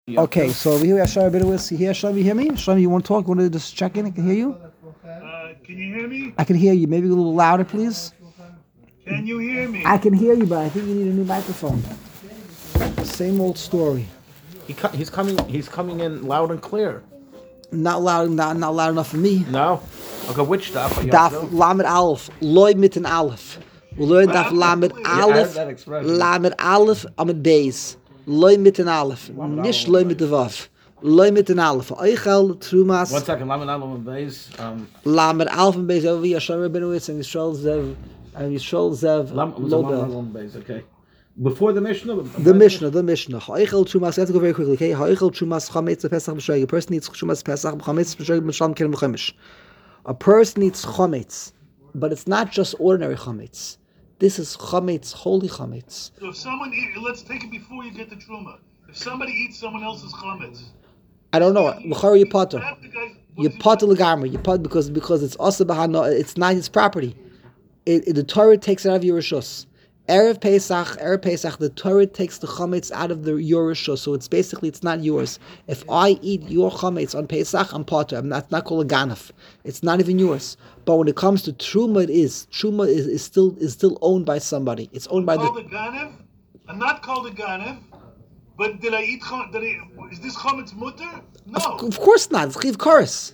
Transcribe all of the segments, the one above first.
Okay, so over here we have Shlomi Bidowitz. You hear Shlomi? You hear me? Shlomi, you want to talk? You want to just check in? I can hear you. Can you hear me? I can hear you. Maybe a little louder, please. Can you hear me? I can hear you, but I think you need a new microphone. Same old story. He's coming in loud and clear. Not loud. Not loud enough for me. No. Okay, which stuff? Daf Lamed Aleph. Loy mitten Aleph. We learned Daf Lamed Aleph. Lamed Aleph Amid Beis. Loy mitten Aleph. Nish loy mitten Vav. Loy mitten Aleph. Eichel Trumas. 1 second. Lamed Aleph Amid Beis. Lamed Aleph Amid Beis over here. Shlomi Bidowitz and Yisrael Zev. And Yisrael Zev. Lamed Beis. Okay. Before the Mishnah? The Mishnah. Ha'echel Trumas. Let's go very quickly. Okay. Ha'echel Trumas Chametz Pesach B'Shogeg. A person needs Trumas Pesach Chametz B'Shogeg B'Shalom Kerem B'Chaimish. A person needs Chametz, but it's not just ordinary Chametz. This is Chametz, holy Chametz. So if someone let's take it before you get to Truma. If somebody eats someone else's chametz, I don't know. L'chara you potter. You potter l'gamri. You potter because it's also bahano. It's not his property. The Torah takes it out of your rishus. Erev Pesach, the Torah takes the chametz out of your rishus. So it's basically it's not yours. If I eat your chametz on Pesach, I'm potter. That's not called a ganef. It's not even yours. But when it comes to truma, it is. Truma is still owned by somebody. It's owned by the ganef. I'm not called a ganef. But did I eat? Is this chametz mutter? No. Of course not. It's chiv kares.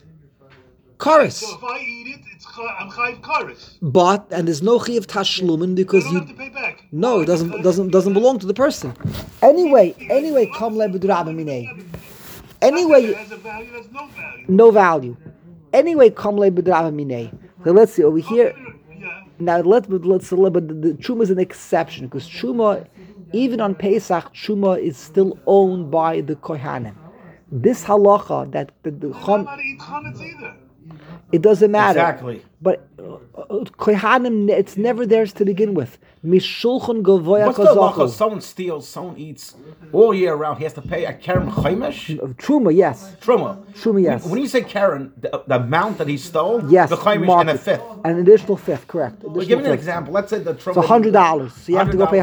Kares. So if I eat it, I'm chayiv kares. But there's no chiv tashlumin because you don't have to pay back. No, it doesn't belong to the person. Anyway, kam le b'drabamine. Anyway, it has a value. It has no value. No value. Anyway, kam le b'drabamine. So let's see over here. Yeah. Now let's but the truma is an exception because truma, even on Pesach, truma is still owned by the kohanim. This halacha that the chum. Not eat chametz either. It doesn't matter. Exactly. But kohanim, it's never theirs to begin with. Mishulchan gavoya What's the halacha? Someone steals, someone eats all year round. He has to pay a keren chaimish? Truma, yes. Truma, yes. When you say keren, the amount that he stole, yes, the chaimish and a fifth. An additional fifth, correct. Well, give me an example. Let's say the truma. It's $100. So you have to go pay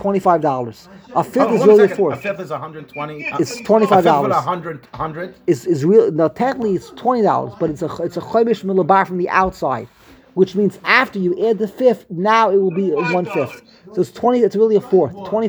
$125. A fifth is really a fourth. A fifth is $120. It's $25. A fifth with $100. Is real. Now technically it's $20, but it's a chaimish milabar from the outside, which means after you add the fifth, now it will be 1/5. So it's 20. It's really a fourth.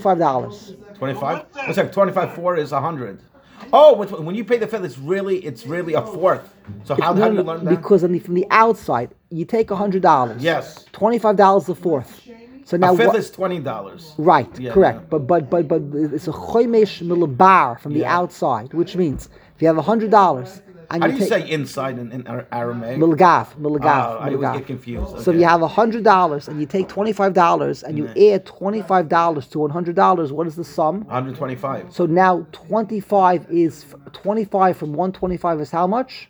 $25. 25. What's that? 25/4 is 100. Oh, when you pay the fifth, it's really a fourth. So how do you learn that? Because from the outside, you take $100. Yes. $25 the fourth. So now a fifth is $20. Right, yeah, correct. Yeah. But it's a chomesh milabar from the outside, which means if you have $100 and how do you say inside in Aramaic? Milgav. I always get confused. Okay. So if you have $100 and you take $25 and you add $25 to $100, what is the sum? 125. So now 25 from 125 is how much?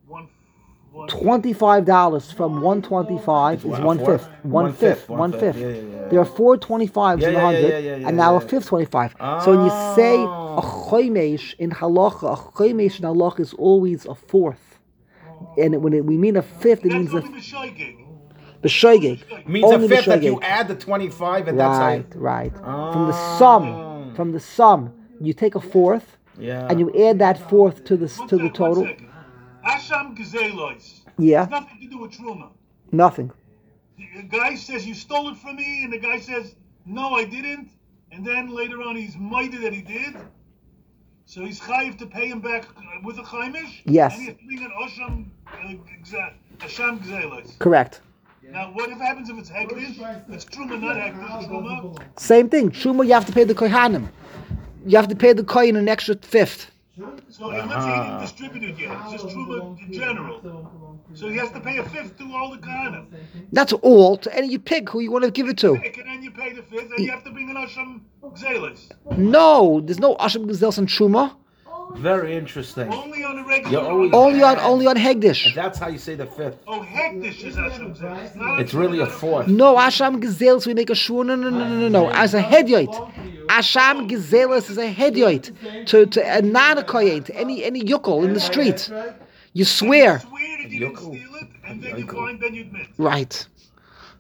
$25 from 125 is 1/5. 1/5. Yeah. There are 4 25s in 100, and now a fifth 25. So when you say a chomesh in halacha, is always a fourth, and when we mean a fifth, it means a b'shogeg. Means a fifth that you add the 25, and that's how. Right. From the sum, you take a fourth, and you add that fourth to the total. Asham Gezelos. Yeah. It's nothing to do with Truma. Nothing. The guy says, you stole it from me, and the guy says, no, I didn't. And then later on, he's mighty that he did. So he's chayiv to pay him back with a chaimish? Yes. And he has to bring an Asham Gezelos. Correct. Now, what happens if it's hektish? It's Truma, not hektish. Truma? Same thing. Truma, you have to pay the kohanim. You have to pay the kohen an extra fifth. So let's say he didn't distribute it yet. It's just truma in general. So he has to pay a fifth to all the kahanim. That's all. And you pick who you want to give it to. And then you pay the fifth, and you have to bring an Asham Gzelis. No, there's no Asham Gzelis on Truma. Very interesting. Only on the regular. Only on Hegdish. And that's how you say the fifth. Oh, Hegdish is Asham Gzelis. It's really a fourth. No, Asham Gzelis, we make a shur. No. As a hedyoit. Asham Gezelis is a hedyoit to a non-koyet, any yukol in the street. You swear. You swear that you didn't steal it, and then you find, then you admit. Right.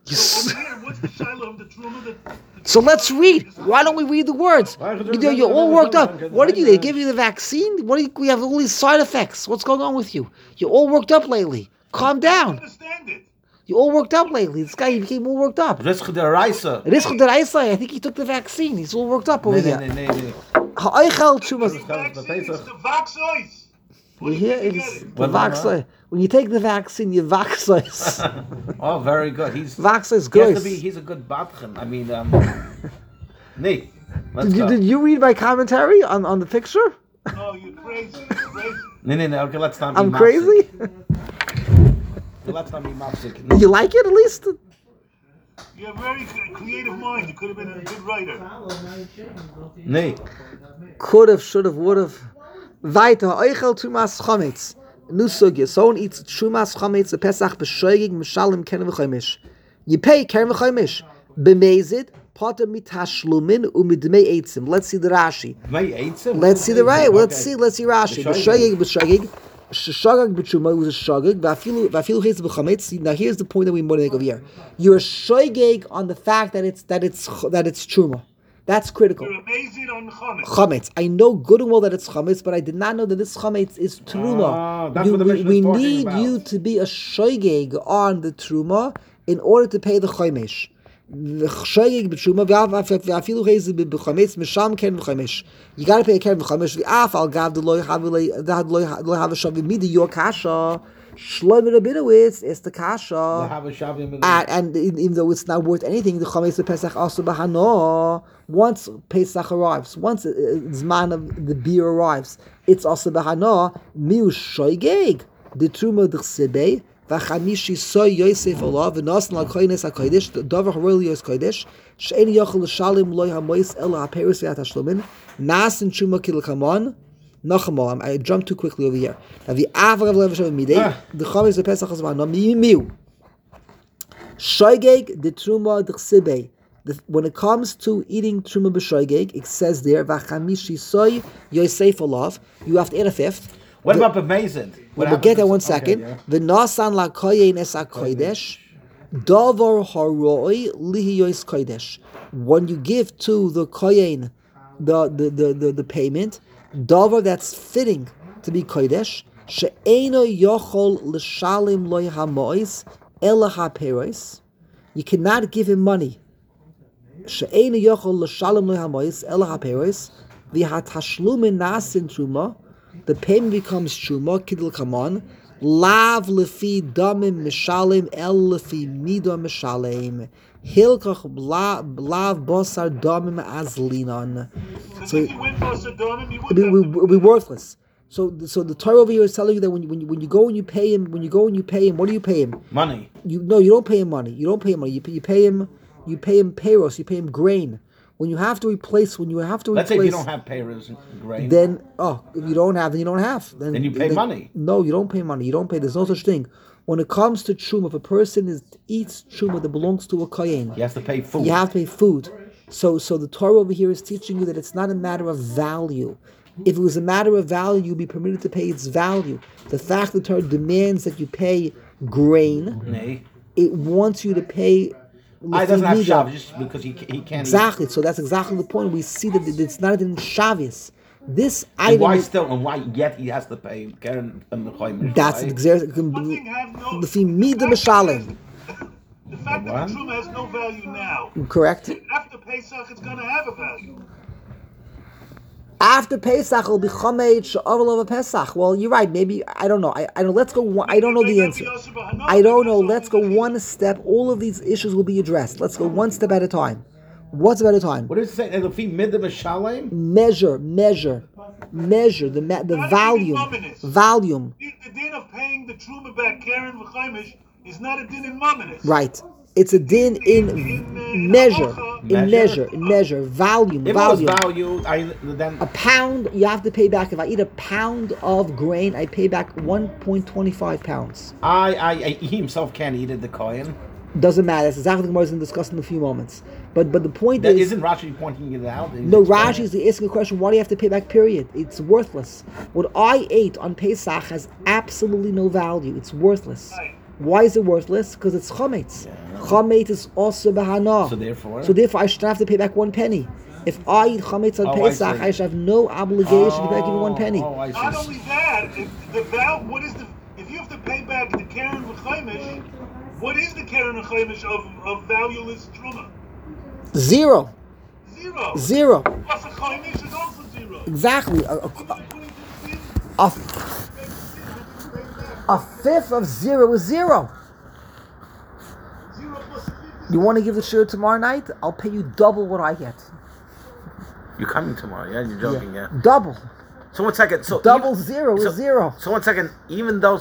You So s- over here, what's the shiloh of the truma? So let's read. Why don't we read the words? You're all worked up. What did you? They give you the vaccine? What do you? We have all these side effects. What's going on with you? You're all worked up lately. Calm I down. don't understand it. You're all worked up lately. This guy he became all worked up. Risk deraisa. It is good that I say. I think he took the vaccine. He's all worked up over here. Ha'oichel trumas. It's the vaccines. You hear? It's the vaccine. When you take the vaccine, you vaccine. Oh, very good. Vaccine is He good. has to be. He's a good batchen. I mean, nee. Let's Did you, go. did you read my commentary on the picture? Oh, you're crazy. You're crazy. Nee. Okay, let's not be I'm mopsik. crazy. Let's not be mopsik. Did you like it at least? You have a very creative mind. You could have been a good writer. Nee. Could have, should have, would have. Weiter. Ha'oichel trumas chametz. Nu sugya. Someone eats trumas chametz. The Pesach b'shoigig mishalim keren v'chomish. You pay keren v'chomish. B'mezid. Potter mitashlumin umidmei eitzim. Let's see the Rashi. May ate him? Let's see the right. Okay. Let's see Rashi. B'shogig. Shagag b'truma was a shagag. V'afilu chetz b'chametz. Now here's the point that we want to make over here. You're shogeg on the fact that it's truma. That's critical. You're amazing on chametz. Chametz. I know good and well that it's chametz, but I did not know that this chametz is truma. That's what the Mishnah we is talking need about. you to be a shogeg on the truma in order to pay the chamesh. Shogeg b'truma v'afilu chetz b'chametz misham keren v'chamesh. You got to pay a keren v'chamesh. V'af al gav the lo have a shavim midi your kasha. Shlomo Rabinowitz is the kasha. And even though it's not worth anything, the Chametz of Pesach also bahano. Once Pesach arrives, once Zman of the beer arrives, it's also bahano. Miu shoygeg the truma d'chsebei v'chamishi soy Yosef olav v'nosan l'koynes hakodesh davar harol Yos kodesh she'en yochel l'shalim loy hamois el ha'peris v'at hashlomin nasin truma kilkamon. Nachamol, I jumped too quickly over here. Now the Avrav Levashav Midei, the Chametz of Pesach Hazman, no miu. Shoygeg the Truma d'chsibei. When it comes to eating Truma b'shoygeg, it says there v'chamishi soy Yosef olav. You have to add a fifth. What about b'mezid? We'll get that 1 second. V'nasan la'koyen es hakodesh. Davar haroi lihi yos kodesh. When you give to the koyen the payment. Davar that's fitting to be kodesh, she'eno yochol l'shalim loy hamois ela haperos. You cannot give him money. She'eno yochol l'shalim loy hamois ela haperos. V'hatashlumin nasin truma. The payment becomes truma kidul kamon. Lav lefi damim mishalim el lefi midam mishalim. Hilkach lav bosar damim azlinon. So if you went for Sodom, you would It'll be worthless. So the Torah over here is telling you that when you go and you pay him, what do you pay him? Money. You don't pay him money. You pay him payros. You pay him grain. When you have to replace. Let's say if you don't have payers and grain. Then if you don't have, then you don't have. Then you pay money. No, you don't pay money. You don't pay. There's no such thing. When it comes to truma, if a person eats truma that belongs to a kohen, He has to pay food. you have to pay food. So the Torah over here is teaching you that it's not a matter of value. If it was a matter of value, you'd be permitted to pay its value. The fact that the Torah demands that you pay grain, Nee. it wants you to pay. He doesn't have Shabbos just because he can't Exactly. So that's exactly the point. We see that it's not in Shabbos. This eat. And item. why yet he has to pay Karen and the Chaimish? That's exactly. nothing have no. The mida mishalim. The fact that the truma has no value now. Correct. After Pesach, it's going to have a value. After Pesach, it'll be Chomet She'avel of Pesach. Well, you're right. Maybe I don't know. I don't. Let's go. I don't know the answer. I don't know. Let's go one step. All of these issues will be addressed. Let's go one step at a time. One step at a time. What does it say? Lefi midah b'shalem? Measure the volume. The din of paying the truma back, Karen v'chaimish, is not a din in Mamonis. Right. It's a din in measure. Volume. If it was value, then A pound, you have to pay back. If I eat a pound of grain, I pay back 1.25 pounds. he himself can't eat it. The Kohen. Doesn't matter. That's exactly what the Gemara is going to discuss in a few moments. But the point That is, isn't Rashi pointing it out. no, Rashi is asking a question. Why do you have to pay back? Period. It's worthless. What I ate on Pesach has absolutely no value. It's worthless. Right. Why is it worthless? Because it's chametz. Chametz is also bahana. So therefore, I should have to pay back 1 penny. If I eat chametz on Pesach, I should have no obligation to pay back even 1 penny. Oh, I see. Not only that, if you have to pay back the Karen V'chaimish, what is the Karen V'chaimish of valueless truma? Zero. Zero. Plus a chaimish is also zero. Exactly. A fifth of zero is zero. Zero plus a fifth is You want to give the shir tomorrow night? I'll pay you double what I get. You're coming tomorrow, yeah? You're joking, yeah? Double. So 1 second. So Double zero is zero. So 1 second. Even though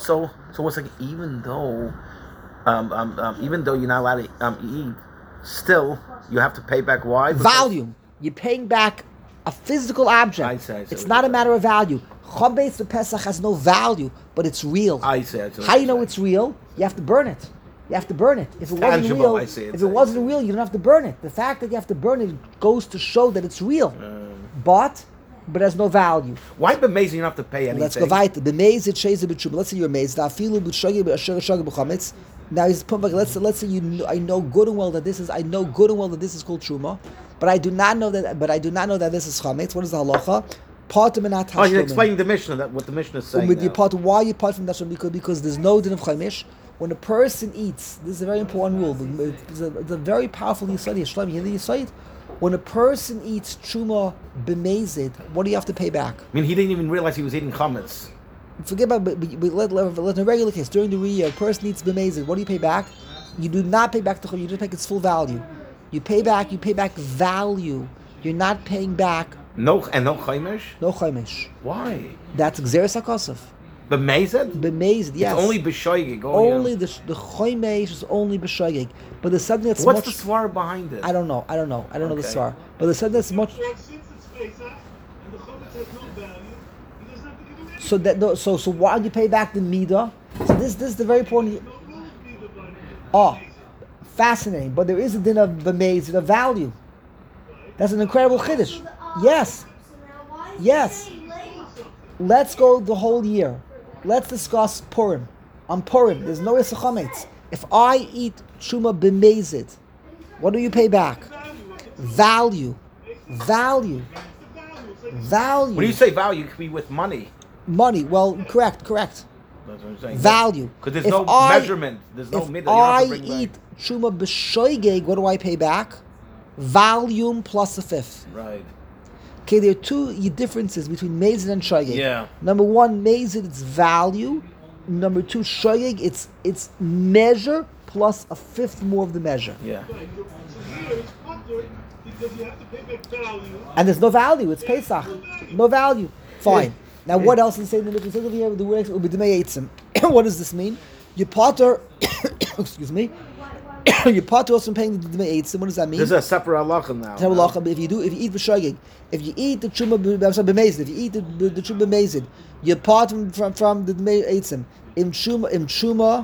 you're not allowed to eat, still you have to pay back. Why? Value. You're paying back a physical object. I see. It's not a matter of value. Chametz for Pesach has no value, but it's real. I see. How do you know it's real? You have to burn it. You have to burn it. If it wasn't tangible, real, I see. if it wasn't real, you don't have to burn it. The fact that you have to burn it goes to show that it's real. But has no value. Why b'mezid you don't have to pay anything? Let's go weiter. B'mezid sheiz b'tshuma. Let's say you're amazed. Afilu b'shagi b'chametz. Now he's put back. Let's say I know good and well that this is called truma, but I do not know that this is chametz. What is the halacha? Oh, you're explaining the Mishnah, what the Mishnah is saying. Why you part from that? Because there's no din of chaimish. When a person eats, this is a very important rule. It's a very powerful yisod. Shlomo, you hear the yisod? When a person eats truma b'mezid, what do you have to pay back? I mean, he didn't even realize he was eating chametz. Forget about, but in a regular case, during the year, a person eats b'mezid. What do you pay back? You do not pay back the chum. You just pay its full value. You pay back value. You're not paying back. No chaimish. No chaimish. Why? That's gzeres hakosov. B'mezid? B'mezid, yes. It's only b'shoigig. Only the chaimish is only b'shoigig. But there's something that's What's the swar behind it? I don't know. I don't know the swar. But there's something that's much. Since it's Pesach and the chametz has no value, he doesn't have to give him anything. So why do you pay back the midah? So this is the very important. No rule of neither by Oh, fascinating. But there is a din of b'mezid, of value. That's an incredible chiddush. Yes. Yes. Let's go the whole year. Let's discuss Purim. On Purim, there's no Issa Chametz. If I eat Truma b'mezid, what do you pay back? Value. Value. Value. When you say value, it could be with money. Money. Well, correct. That's what I'm saying. Value. Because there's no measurement. There's no middle. If I eat Truma b'shoigeg, what do I pay back? Volume plus a fifth. Right. Okay, there are two differences between mezid and shoigeg. Yeah. Number one, mezid, it's value. Number two, shoigeg, it's measure plus a fifth more of the measure. Yeah. So here it's putter because you have to pay back value. And there's no value. It's Pesach. No value. Fine. Now, what else is saying in the Mishnah? Here, the word ubidmei eitzim. What does this mean? You potter. Excuse me. You potter also paying the dmei eitzim. What does that mean? There's a separate halacha now. If you eat b'shogeg, if you eat the truma b'mezid, if you eat the truma b'mezid, you part from the dmei eitzim. Im truma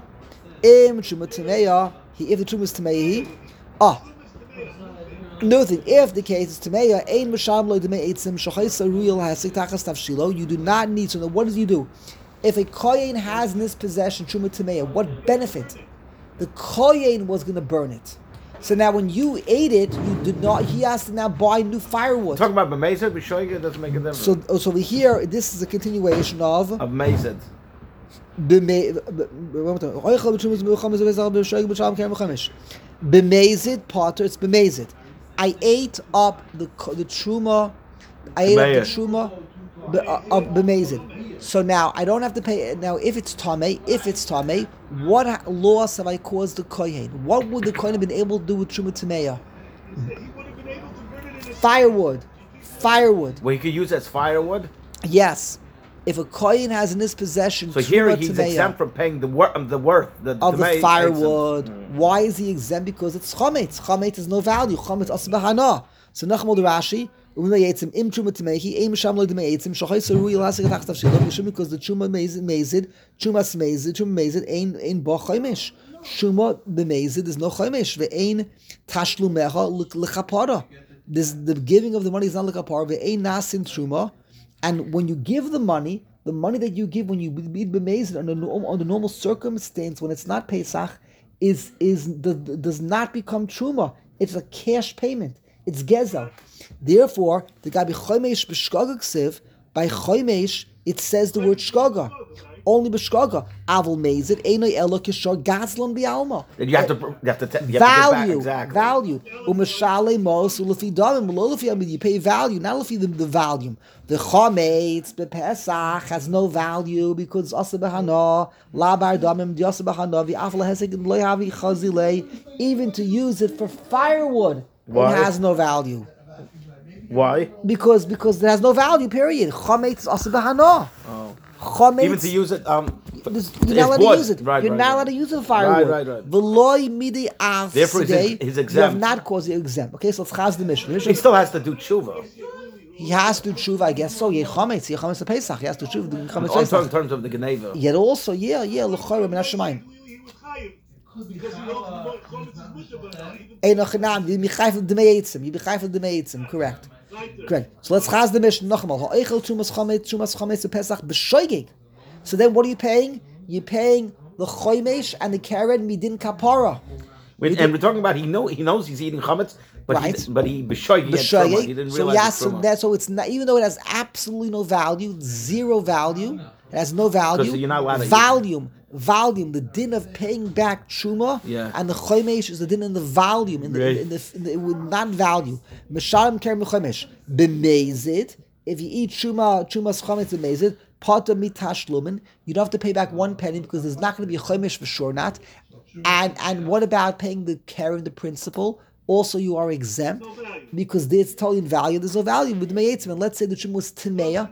tameya. If the truma is tameya, no thing. If the case is tameya, ein misham lo dmei eitzim shachayis aruyel hasik tachas tavshilo. You do not need. So now, what does you do? If a kohen has in his possession truma tameya, what benefit? The kohen was going to burn it. So now when you ate it, you did not. He has to now buy new firewood. Talking about b'mezid, b'shoigeg, it doesn't make a difference. So over here, this is a continuation of mezid. B'mezid potter. It's b'mezid. I ate up the truma. I ate up the truma of b'mezid. So now I don't have to pay. Now if it's tamei, what loss have I caused the kohen? What would the kohen have been able to do with truma tameya? He would have been able to burn it in his Firewood. Well, he could use it as firewood. Yes. If a kohen has in his possession, so here he's exempt from paying the worth of the firewood. Why is he exempt? Because it's chametz. Chametz has no value. Chametz asbahana. So Nachmal Rashi. Because the truma mezid ain't bo chaimish. Truma b'mezid is no chaimish. Ve'ein tashlumecha l'chapara. The giving of the money is not l'chapara. Ve'ein nasin truma. And when you give the money, the money that you give when you be b'mezid under normal circumstance when it's not Pesach does not become truma. It's a cash payment. It's gezel. Therefore, the guy b'chomesh b'shgaga ksiv, by chomesh it says the word shgaga. Only b'shgaga. Aval mezid einay elo kishor gazlan bi'alma. You have to Value, back, exactly. value. Umeshale mos ulefi damim ulefi. I mean, you pay value, not ulefi the volume. The chometz bepesach has no value because asa behana labar damim diasa behana v'afla hesek loyavi chazilei. Even to use it for firewood, Why? it has no value. Why? Because it has no value. Period. Chometz asa behana. Chometz, Even to use it, you're not it's allowed to wood. use it. Right, You're right, not right. allowed to use it for firewood. Right. V'loi midei av Therefore, sidei, he's you exempt. have not caused it exempt. Okay, so let's chaz the Mishnah. He still has to do tshuva. He has to tshuva, I guess so. Yechametz the Pesach. He has to tshuva the Yechametz In Pesach. terms of the Geneva. Yet also, l'chayim min hashemayim. He was chayiv because he holds the chometz is musha, but Ein ochinam, you be chayv d'mei yitzim. You be chayv d'mei yitzim. Correct. Correct. So let's chaz the Mishnah noch einmal. Ha'eichel tumas chometz Pesach b'shoigig. So then, what are you paying? You're paying the chomesh and the keren midin kapara. And we're talking about he knows he's eating chametz, but Right. he b'shoy he had truma. He didn't So realize yes, it's truma. so it's not, even though it has absolutely no value, zero value, it has no value. Because you're not allowed to volume, the din of paying back truma, Yeah. and the chomesh is the din in the volume, in the with not value. Meshalim kerem chomesh b'mezid. If you eat chuma's chometz b'mezid, pata mitashlumin, you don't have to pay back 1 penny because there's not going to be a chomesh for sure not. And what about paying the keren, the principal? Also, you are exempt because it's totally in value. There's no value with meyetzim. And let's say the chum was timeya.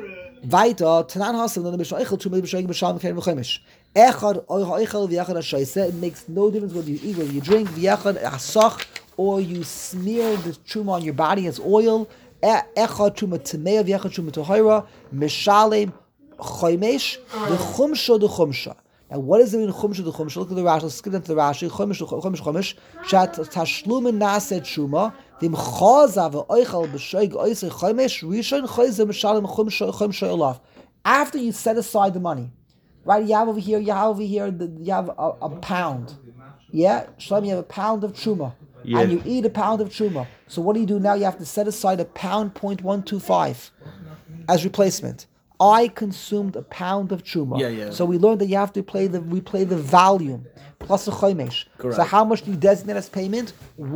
Vaita tanan hasim the mishnah eichel chum b'shayim b'shalom keren v'chomesh. Echad eichel v'yachad hashayse. It makes no difference whether you eat, whether you drink v'yachad asach, or you smear the chum on your body as oil. Echad chum timeya v'yachad chum tohira mishalem chomesh the chumsha. Now, what is it in chumsha the chumsha? Look at the Rashi. Let's skip into the Rashi. Chumash. Shat tashlumin naset shuma. V'im chaza v'oichal b'shoig oisei chumash. Rishon chayze m'shalem chumsha olav. After you set aside the money, right? You have over here. You have a pound. Yeah, Shalom. You have a pound of truma, and you eat a pound of truma. So what do? Now you have to set aside a pound .125 as replacement. I consumed a pound of truma. Yeah. So we learned that you have to play the volume plus the chomesh. Correct. So how much do you designate as payment?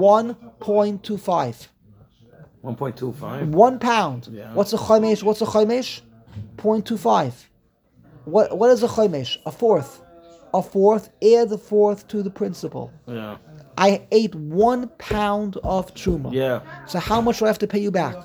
1.25. 1.25. 1 pound. Yeah. What's a chomesh? 0.25. What is a chomesh? A fourth. Add the fourth to the principal. Yeah. I ate 1 pound of truma. Yeah. So how much do I have to pay you back?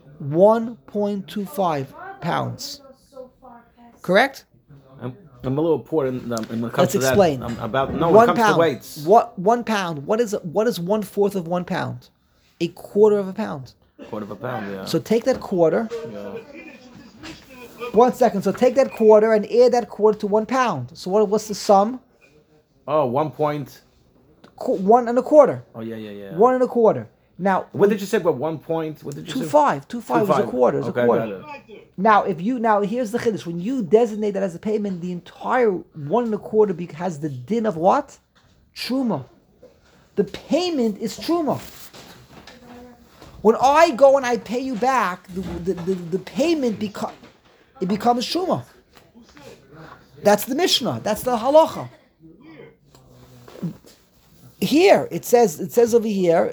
1.25 pounds. Correct? I'm a little poor when it comes Let's to explain. that. When it 1 comes pound. to weights. What 1 pound? What is 1/4 of 1 pound? A quarter of a pound. Quarter of a pound, yeah. So take that quarter. Yeah. 1 second. So take that quarter and add that quarter to 1 pound. So what's the sum? Oh, 1 point. 1 1/4. Oh, yeah. 1 1/4. Now, What did you say about 1 point? What did you say? 2.5. 2.5 is a quarter. Is Okay, a quarter. got it. Now, here's the chiddush. When you designate that as a payment, the entire 1 1/4 has the din of what? Truma. The payment is truma. When I go and I pay you back, the payment becomes truma. That's the Mishnah. That's the halacha. Here it says over here,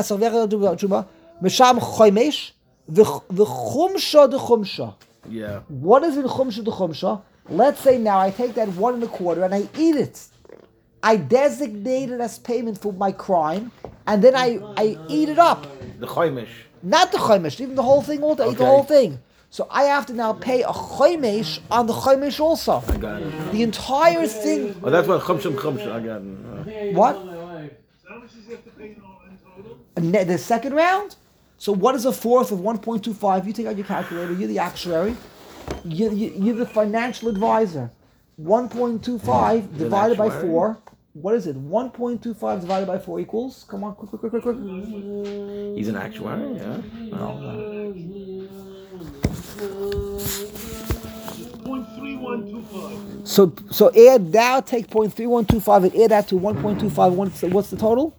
Misham chomesh v'chumsha de chumsha. Yeah. What is in chumsha de chumsha? Let's say now I take that 1 1/4 and I eat it. I designate it as payment for my crime, and then I eat it up. The chomesh. Not the chomesh, even the whole thing. I eat the whole thing. So I have to now pay a chomesh on the chomesh also. I got it. The entire thing. Oh, that's what chumshim. I got it. What? how much does he have to pay in total? The second round? So what is 1/4 of 1.25? You take out your calculator, you're the actuary, you're the financial advisor. 1.25 divided by actuary? 4. What is it? 1.25 divided by 4 equals? Come on, quick. He's an actuary, yeah. No. .3125. So add now, take 0.3125 and add that to 1.25. What's the total?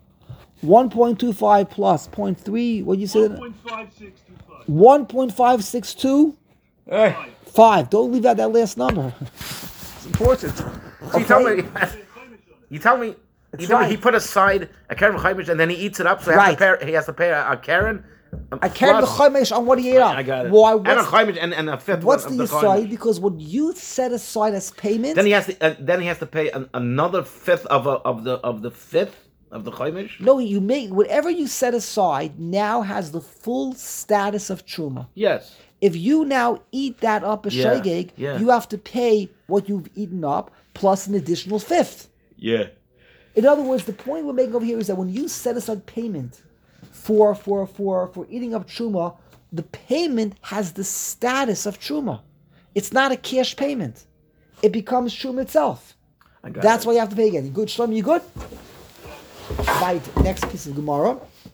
1.25 plus 0.3. What you said? 1.5625. 1.562. Hey. 5. Don't leave out that last number. It's important. So you tell me. You tell me. That's You tell me right. he put aside a Karen Chaimish and then he eats it up. So Right. he has to pay a Karen. I can't plus- bechaimesh on what he ate up. I got it. Why? And a Chaimish and a fifth What's one the of aside? Chaimish. Because what you set aside as payment. Then he has to pay another fifth of the fifth of the Chaimish. No, you make whatever you set aside now has the full status of truma. Yes. If you now eat that up a Yeah, shegeg, yeah. you have to pay what you've eaten up plus an additional fifth. Yeah. In other words, the point we're making over here is that when you set aside payment for eating up truma, the payment has the status of truma. It's not a cash payment. It becomes truma itself. That's why you have to pay again. You good, Shlomo? You good? Right. Next piece of Gemara.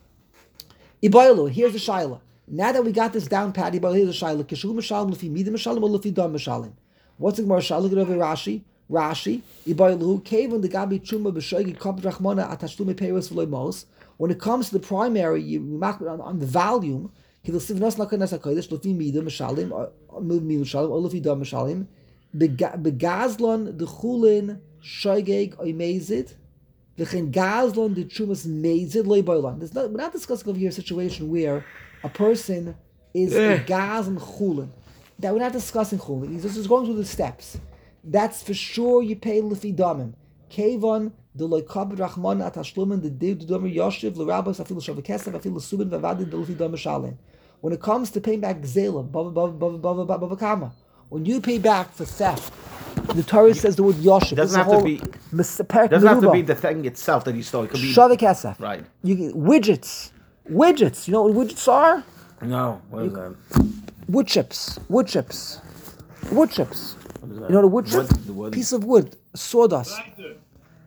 Ibaylu. Here's the shaila. Now that we got this down pat, Ibaylu, here's the shaila. Kishu mishalim lefi midim mishalim or lefi dam mishalim. What's the Gemara shaila? Look at over Rashi. Rashi. Ibaylu. Kevin the gabi truma b'shoigi kop drachmona atashlume peiros v'loy mos. When it comes to the primary, you mark it on the volume. Kidosivnos lakanas hakodesh lefi midim mishalim or lefi dam mishalim. Begazlon the chulin shoigeg oimezid. V'chen gazlon the trumas mezid loy boilan. We're not discussing over here a situation where a person is a gaz and chulin. That we're not discussing chulin. He's just going through the steps. That's for sure. You pay lefi damim. Kevon the loy kabed rachman at hashlumen the div the damer yoshiv l'rabos afil shavakesef afil l'subin v'avadid the lefi damer shalim. When it comes to paying back gzela, bava kama. When you pay back for theft, the Torah says the word yoshiv. Doesn't have to be the thing itself that you stole. It could be shavakesef. Right. You get widgets. Widgets. You know what widgets are? No. What is that? Wood chips. Wood chips. Wood chips. You know the wood chip? The wood. Piece of wood. Sawdust. Right there.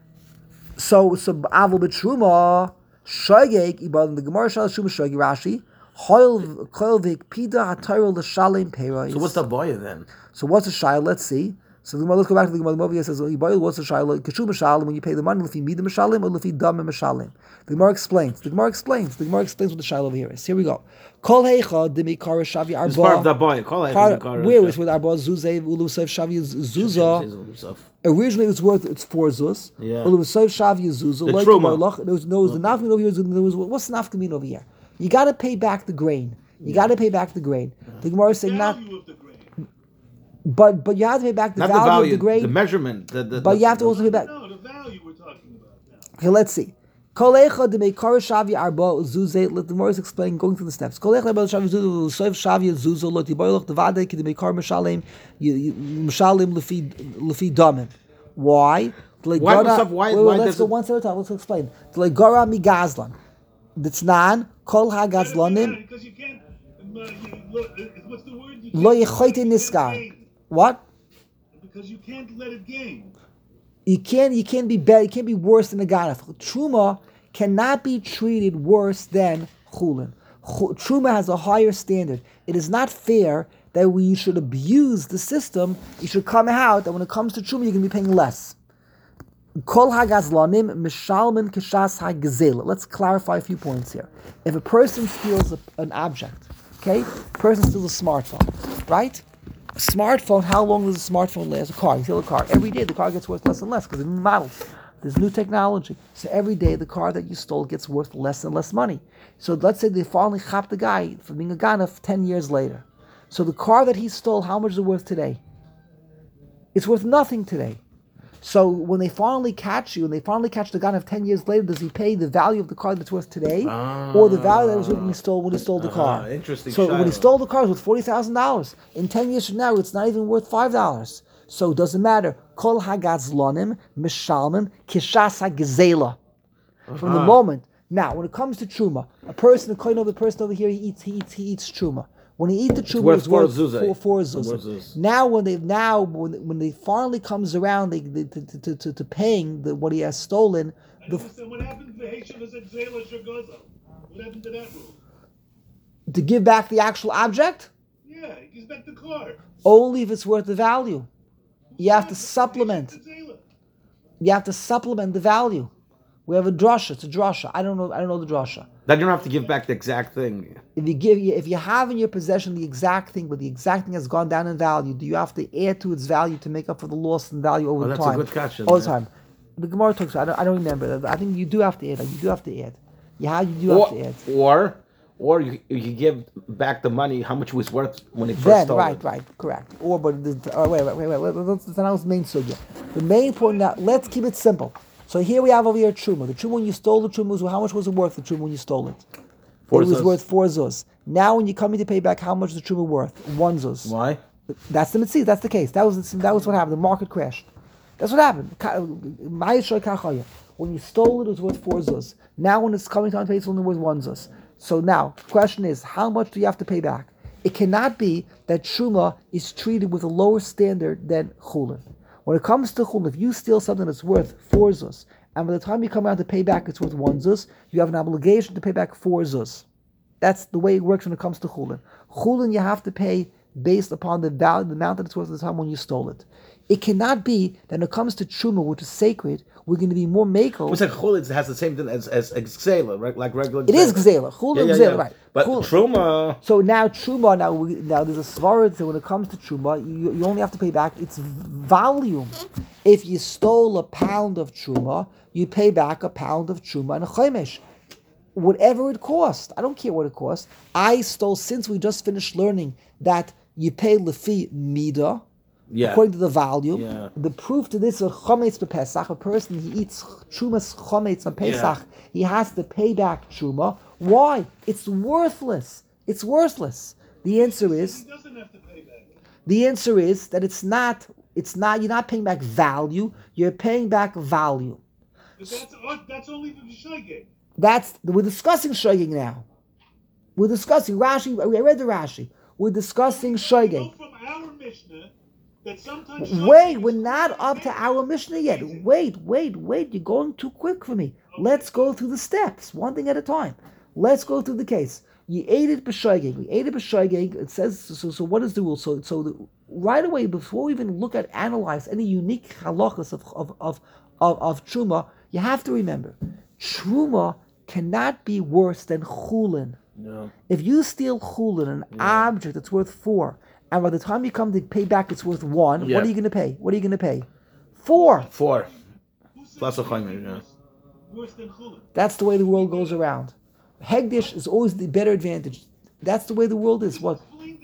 So avol b'truma shogeg ibal the Gemara shal shuma shogeg Rashi hoil vik pida hatayro l'shalim peiros. So what's the boy then? So what's the shayla? Let's see. So the Gemara, let's go back to the Gemara. The Gemara says, "What's the shayla? Kashum mishalim when you pay the money lefi midim mishalim or lefi dam mishalim." The Gemara explains. The Gemara explains what the shayla over here is. Here we go. Kol heicha demikara shavi arba. It's part of the boy. Where is with arba zuzay ulusav shavi zuzah? Originally, it's 4 zuz. Yeah. Ulusav shavi zuzah. The Like truma. there was the nafkamin over here. There was what's the nafkamin over here? You got to pay back the grain. You got to pay back the grain. The Gemara is saying not. Value of the grain. But you have to pay back the value of the grain. The measurement. But you have to also pay back. No, the value we're talking about now. Okay, let's see. Kol echad demekar shavi arba zuzay. Let the Gemara is explaining, going through the steps. Kol echad shavi zuzay, soif shavi zuzay. Lo tiboylach devade ki demekar mishalim mishalim lefi damim. Why? Why? Let's go one step at a time. Let's explain. Legara mi gazlan. That's kol ha gazlanim Because you can't. What's the word? You lo can't yechoyte let it niskar. gain. What? Because you can't let it gain. You can't be better. You can't be worse than a ganaf. Truma cannot be treated worse than chulin. Truma has a higher standard. It is not fair that we should abuse the system. You should come out that when it comes to truma, you're going to be paying less. Kol hagazlanim mishalmin kishas hagzela. Let's clarify a few points here. If a person steals an object, okay, a person steals a smartphone, right? A smartphone, how long does a smartphone last? A car, you steal a car. Every day the car gets worth less and less because of new models. There's new technology. So every day the car that you stole gets worth less and less money. So let's say they finally chop the guy for being a ganaf 10 years later. So the car that he stole, how much is it worth today? It's worth nothing today. So when they finally catch you, and they finally catch the ganaf 10 years later, does he pay the value of the car that's worth today, or the value that was when he stole the car? Interesting. So when he stole the car, it was worth $40,000. In 10 years from now, it's not even worth $5. So it doesn't matter. Kol hagazlonim mishalmim kishas hagzela. From the moment. Now, when it comes to truma, the person over here, he eats truma. When he eats the truma, it's worth 4 zuz. Now, when they finally comes around to paying what he has stolen, What happened to the Haitian is at Zela Shagoza? What happened to that rule? to give back the actual object, Yeah, he gives back the car. only if it's worth the value. You have to supplement. You have to supplement the value. We have a drasha. It's a drasha. I don't know the drasha. Then you don't have to give back the exact thing. If you have in your possession the exact thing, but the exact thing has gone down in value, do you have to add to its value to make up for the loss in value over time? That's a good question. All the time. The Gemara talks. I don't remember. I think you do have to add. You do have to add. Yeah, you do have to add. Or you give back the money how much it was worth when it first Then, started. right, correct. Or but wait. That's not the main sugya. The main point now. Let's keep it simple. So here we have over here truma. The truma when you stole the truma was how much was it worth? The truma when you stole it. It was worth 4 zuz. Now when you come in to pay back, how much is the truma worth? 1 zuz. Why? That's the mitzvah. That's the case. That was what happened. The market crashed. That's what happened. When you stole it, it was worth 4 zuz. Now when it's coming time to pay, it's only worth 1 zuz. So now, the question is, how much do you have to pay back? It cannot be that truma is treated with a lower standard than chulin. When it comes to chulin, if you steal something that's worth 4 zuz, and by the time you come out to pay back, it's worth 1 zuz, you have an obligation to pay back 4 zuz. That's the way it works when it comes to chulin. Chulin you have to pay based upon the value, the amount that it's worth at the time when you stole it. It cannot be that when it comes to truma, which is sacred, we're going to be more makel. It's like chulin has the same thing as gzela, right? Like regular. It is gzela. Chulin gzela, right? But truma. So now truma. Now there's a svara that when it comes to truma, you only have to pay back its volume. If you stole a pound of truma, you pay back a pound of truma and a chomesh. Whatever it cost. I don't care what it cost. I stole, since we just finished learning that you pay lefi mida, according to the volume. Yeah. The proof to this is chometz b'Pesach. A person, he eats trumas chometz on Pesach, he has to pay back truma. Why? It's worthless. It's worthless. The answer is, he doesn't have to pay back. The answer is that it's not, you're not paying back value, you're paying back volume. But that's only the shogeg. We're discussing shogeg now. We're discussing Rashi. I read the Rashi. We're discussing shogeg. From our Mishnah that sometimes. Wait, we're not up to our Mishnah yet. Wait. You're going too quick for me. Okay. Let's go through the steps, one thing at a time. Let's go through the case. You ate it b'shogeg. We ate it b'shogeg. It says so. What is the rule? Right away, before we even look at analyze any unique halachas of truma, you have to remember, truma cannot be worse than chulin. No. If you steal chulin, an object that's worth 4, and by the time you come to pay back, it's worth 1, what are you going to pay? 4. 4. Plus a chomesh. Worse than chulin. That's the way the world goes around. Hegdish is always the better advantage. That's the way the world is. What?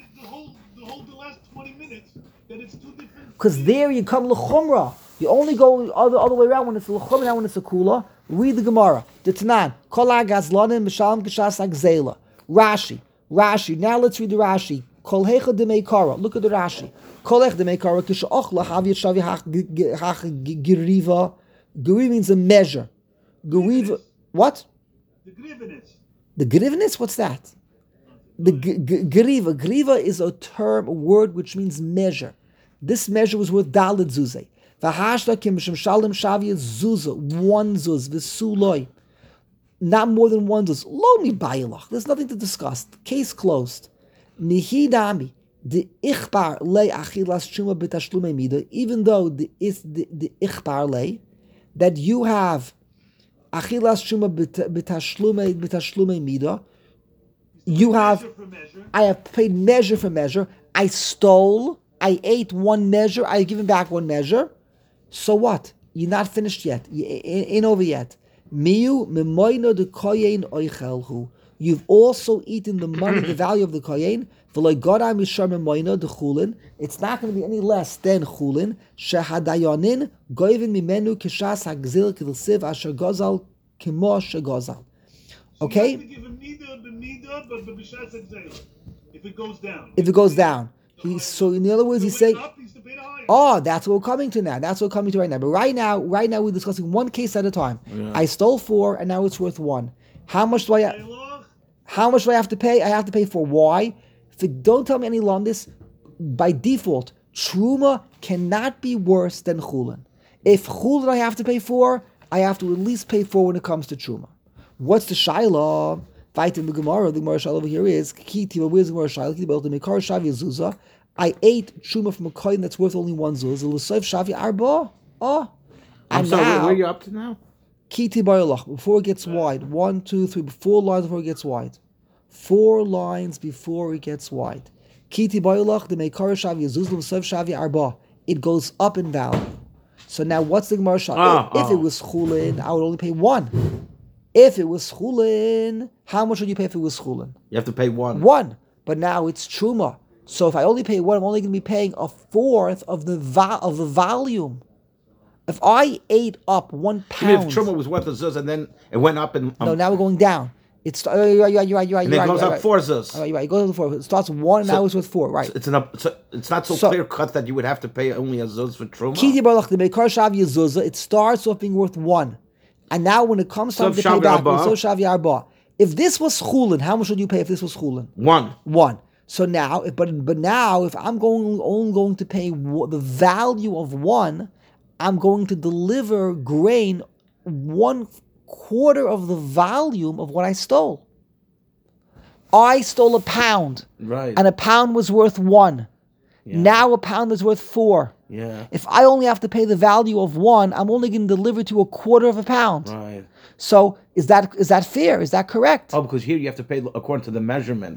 The last 20 minutes that it's 2 different. Because there you come l'chumra. You only go other way around when it's l'chumra, now when it's a kula. Read the Gemara. The Tanan. Kol ha'gazlanim b'shalom k'shas ha'gzela. Rashi. Now let's read the Rashi. Kol hecha demei kara. Look at the Rashi. Kol hecha demei kara k'she'ochla haviyat shavi hach geriva. Geriva means a measure. Geriva. What? The grivenis. The grivenis? What's that? The geriva. Geriva is a word which means measure. This measure was worth daled zuzeh. V'hashta kim shem shalom shaviyat zuzah. 1 zuz. V'suloi. Not more than 1 zuz. Lo mi bayilach. There's nothing to discuss. Case closed. Nihidami. The ichbar lei achilas truma b'tashlume mida. Even though the ichbar lei that you have achilas truma b'tashlume mida. You have. I have paid measure for measure. I stole. I ate 1 measure. I given back 1 measure. So what? You're not finished yet. You ain't over yet. Miu memoino de koyen oichelhu. You've also eaten the money, the value of the koyen. V'loy godam yishar memoino de chulin. It's not going to be any less than chulin. Shehadayonin goyvin mimenu kishas hagzil k'lsiv asher gozal kimo shegozal. Okay. You have to give him neither, but b'shas hagzil. If it goes down. So in other words, he's saying, that's what we're coming to now. That's what we're coming to right now. But right now we're discussing one case at a time. Yeah. I stole 4 and now it's worth 1. How much do I have to pay? I have to pay for why? Don't tell me any longer this. By default, truma cannot be worse than chulin. If chulin I have to pay for, I have to at least pay for when it comes to truma. What's the shaila? Fight in the Gemara. The Gemara shaila over here is Kiti. Where's the Gemara shaila? The Mikar Shavi Zuzah. I ate truma from a coin that's worth only one zuz. L'soif shavi arba. Oh. I'm And sorry, where now, are you up to now? kiti bayalach, before it gets wide. 1, 2, 3, 4 lines before it gets wide. 4 lines before it gets wide. Kiti bayalach, the meikar shavi zuz, l'soif shavi arba. It goes up in value. So now what's the Gemara shot? If it was chulin, I would only pay 1. If it was chulin, how much would you pay if it was chulin? You have to pay 1. 1. But now it's truma. So if I only pay 1, I'm only going to be paying a fourth of the volume. If I ate up 1 You pound, mean if Truma was worth a zuz and then it went up and no, now we're going down. It's you're right. and then it goes up 4 zuz. You're right. It goes up 4. It starts 1, and now it's with 4. Right. It's not so clear cut that you would have to pay only a zuz for Truma. Kiti barach the meikar shavi zuzah. It starts off being worth 1, and now when it comes time to pay back, so shavi arba. If this was chulin, how much would you pay if this was chulin? 1. 1. So now, but now, if I'm only going to pay the value of 1, I'm going to deliver grain 1/4 of the volume of what I stole. I stole a pound, Right. and a pound was worth 1. Yeah. Now a pound is worth 4. Yeah. If I only have to pay the value of 1, I'm only going to deliver to 1/4 of a pound. Right. So is that fair? Is that correct? Oh, because here you have to pay according to the measurement.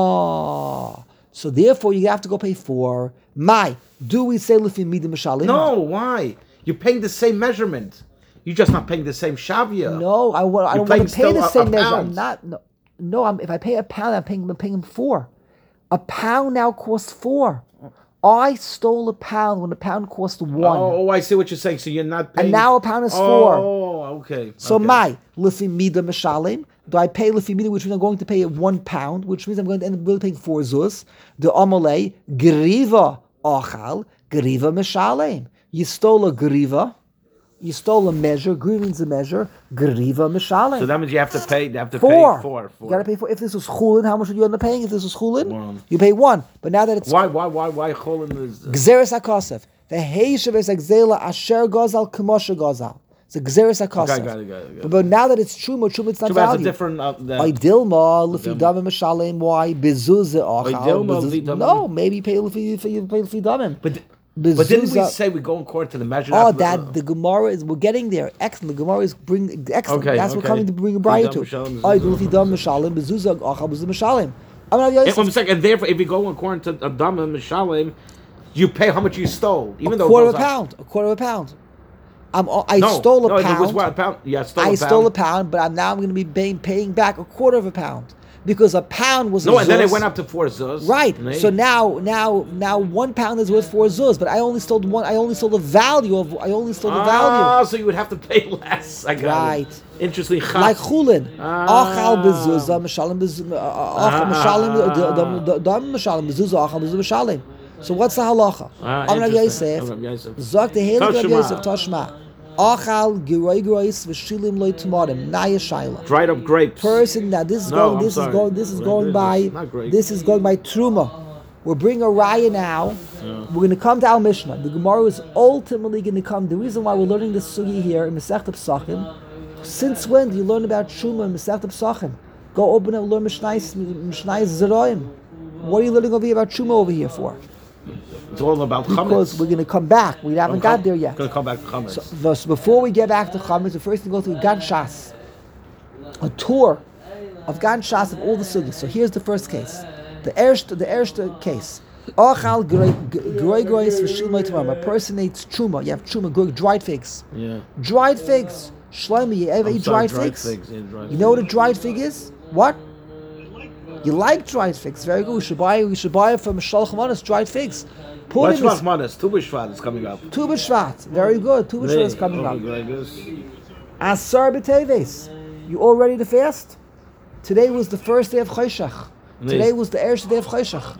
Oh, so therefore you have to go pay 4. Do we say lefi midim mishalim? No, why? You're paying the same measurement. You're just not paying the same shavia. No, I don't want paying to pay the still same a measure. pound. I'm not. No. If I pay a pound, I'm paying 4. A pound now costs 4. I stole a pound when a pound cost 1. Oh, I see what you're saying. So you're not paying. And now a pound is 4. Oh, okay. So okay. lefi mida mishalim. Do I pay lefi mida, which means I'm going to pay 1 pound, which means I'm going to end up really paying 4 zuz. The amalei griva achal griva mishalim. You stole a griva. You stole a measure. Griva means a measure. Griva mishalim. So that means you have to pay. You have to 4. pay 4. You got to pay 4. If this was chulin, how much would you end up paying? If this was chulin, 1. you pay 1. But now that it's Why cholin is? gzeres hakosef, the heishav is exela asher gozal k'moshe gozal. It's a gzeres hakosef. Got it. But now that it's truma, it's not Truma has a value. different. By Dilma, lefi damim mishalim. Why bezuzah Dilma, achal? lefi damim. No, maybe pay lefi damim. But didn't we say we go according to the measurement? Oh, that the Gemara is. We're getting there. Excellent. The Gemara is bring excellent. Okay, That's what we're coming to bring a bride to. Mishalim, I do lefi damim mishalim bezuzah achal bezuzah mishalim. And therefore, if you go according to Adam and Mishalim, you pay how much you stole, even though A quarter of a pound. I stole a pound. It was what, a pound? Yeah, I stole a pound, but now I'm going to be paying back 1/4 of a pound because a pound was a no, zuz. and then it went up to 4 zuz. Right. Right. So now 1 pound is worth 4 zuz, but I only stole the value of. Ah, so you would have to pay less. I got Right. it. Interesting. Like chulin. Achal bezuzah, mishalim bezuzah, achal bezuzah. So what's the halacha? Amar Yosef, Zok the Heilig Rav Yosef Tashma. Achal giroi grois v'shilim loy tamarim naya shaila. Dried up grapes. Person now this is going by truma. We're bringing a raya now. We're going to come to our Mishnah. The Gemara is ultimately going to come. The reason why we're learning this sugi here in Masechet Pesachim. Since when do you learn about truma in Masechet Pesachim? Go open up and learn Mishnayos Zeraim. What are you learning over here about truma over here for? It's all about chametz. Because we're going to come back. We haven't got there yet. Going to come back to chametz. So before we get back to chametz, we first go through Gan Shas, a tour of Gan Shas of all the sugis. So here's the first case, the erste case. Ochal groi grois v'shilmei tamar. A person eats truma. You have truma, dried figs. Yeah. Dried figs. Shlomi, you ever eat dried figs? You know what a dried fig is? What? You like dried figs? Very good. We should buy it from Shalach Manas. Dried figs. What's Shalach Manas? Tu B'Shvat is coming up. Tu B'Shvat. Very good. Tu B'Shvat is coming up. Asar b'teves. You all ready to fast? Today was the first day of Choshech. Today was the first day of Choshech.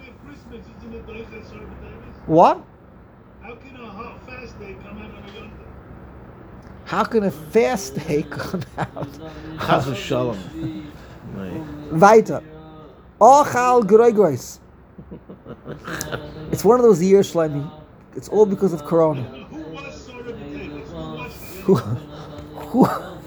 What? How can a fast day come out on a Yom Tov? How can a fast day come out? Chas v'shalom. Weiter. Ochal Gregoris. It's one of those years, Shlomi. It's all because of Corona. Who was Sarah B'Tevis? Who?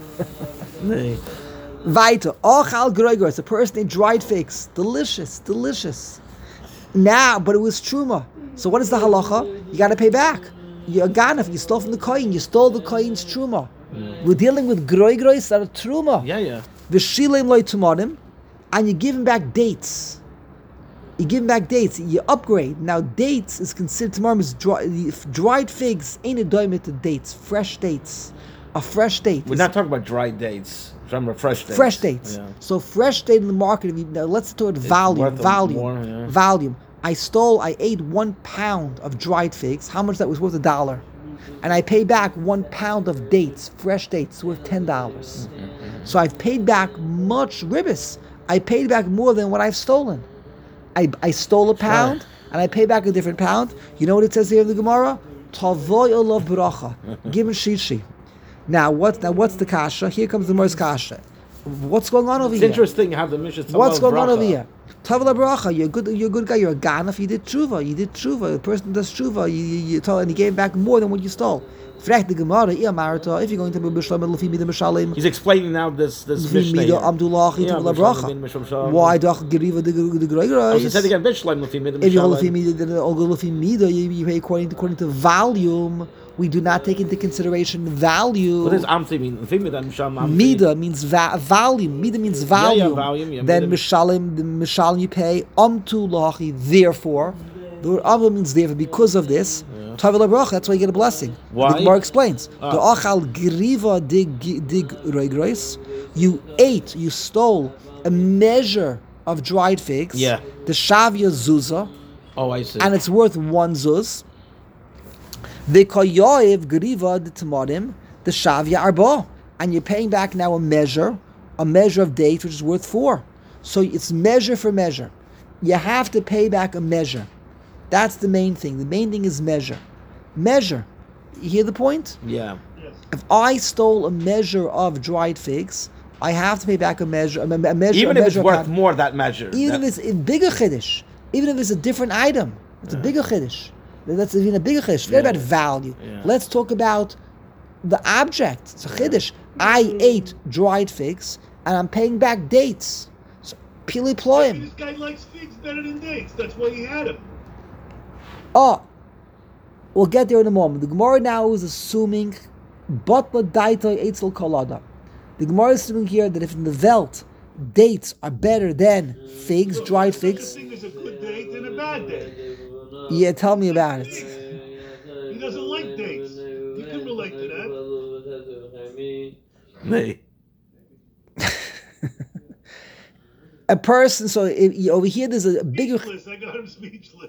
Weiter. Ochal Gregoris. A person ate dried figs. Delicious. Now, but it was truma. So what is the halacha? You got to pay back. You're a ganef. You stole from the kohen. You stole the kohen's truma. We're dealing with grois that are truma. Yeah. V'shilem loy tumarim, and you give him back dates. You give him back dates. You upgrade. Now dates is considered tomorrow is dried figs. Ain't a doimit to dates. Fresh dates. A fresh date. We're not talking about dried dates. We're talking about fresh dates. Fresh dates. Yeah. So fresh date in the market. Now let's talk about volume. Volume. I ate 1 pound of dried figs. How much that was worth? $1. And I paid back 1 pound of dates, fresh dates, worth $10. So I've paid back much ribbis. I paid back more than what I've stolen. I stole a pound and I pay back a different pound. You know what it says here in the Gemara? Tavoy olav bracha. Give him shishi. Now what's the kasha? Here comes the Gemara's kasha. What's going on over here? It's interesting how the Mishnah. What's going on over here? Tavla bracha. You're a good guy. You're a ganef. You did tshuva. The person does tshuva. You told, and he gave back more than what you stole. Frag the Gemara. If you're going to be b'shalom, he's explaining now this Mishnah. Why doch geriva the groigros? Said again, b'shalom if you're lefi mida, you pay according to volume. We do not take into consideration value. What does amti mean? Mida means volume. Mida means volume. Volume. Then mishalim you pay amtu lachi. Therefore, the word amtu means therefore. Because of this, tavla bracha. That's why you get a blessing. Why? The Gemara explains. The achal griva dig roigros. You stole a measure of dried figs. Yeah. The shavya zuzah. Oh, I see. And it's worth 1 zuz. The koyoyev griva the tamarim, the shavya arba, and you're paying back now a measure of dates which is worth 4. So it's measure for measure. You have to pay back a measure. That's the main thing. The main thing is measure. Measure. You hear the point? Yeah. If I stole a measure of dried figs, I have to pay back a measure. Even if it's worth more, that measure. Even if it's a bigger chiddush. Even if it's a different item, it's a bigger chiddush. That's even a bigger chiddush. Forget about value. Yeah. Let's talk about the object. It's a chiddush. I ate dried figs, and I'm paying back dates. So, pili ployim. This guy likes figs better than dates. That's why he had them. Oh, we'll get there in a moment. The Gemara now is assuming batla daita eitzel kolada. The Gemara is assuming here that if in the Welt dates are better than figs, dried figs. Such a thing as a good date and a bad date. Yeah, tell me about it. He doesn't like dates. You can relate to that. Me. A person, so over here there's a bigger... Speechless. I got him speechless.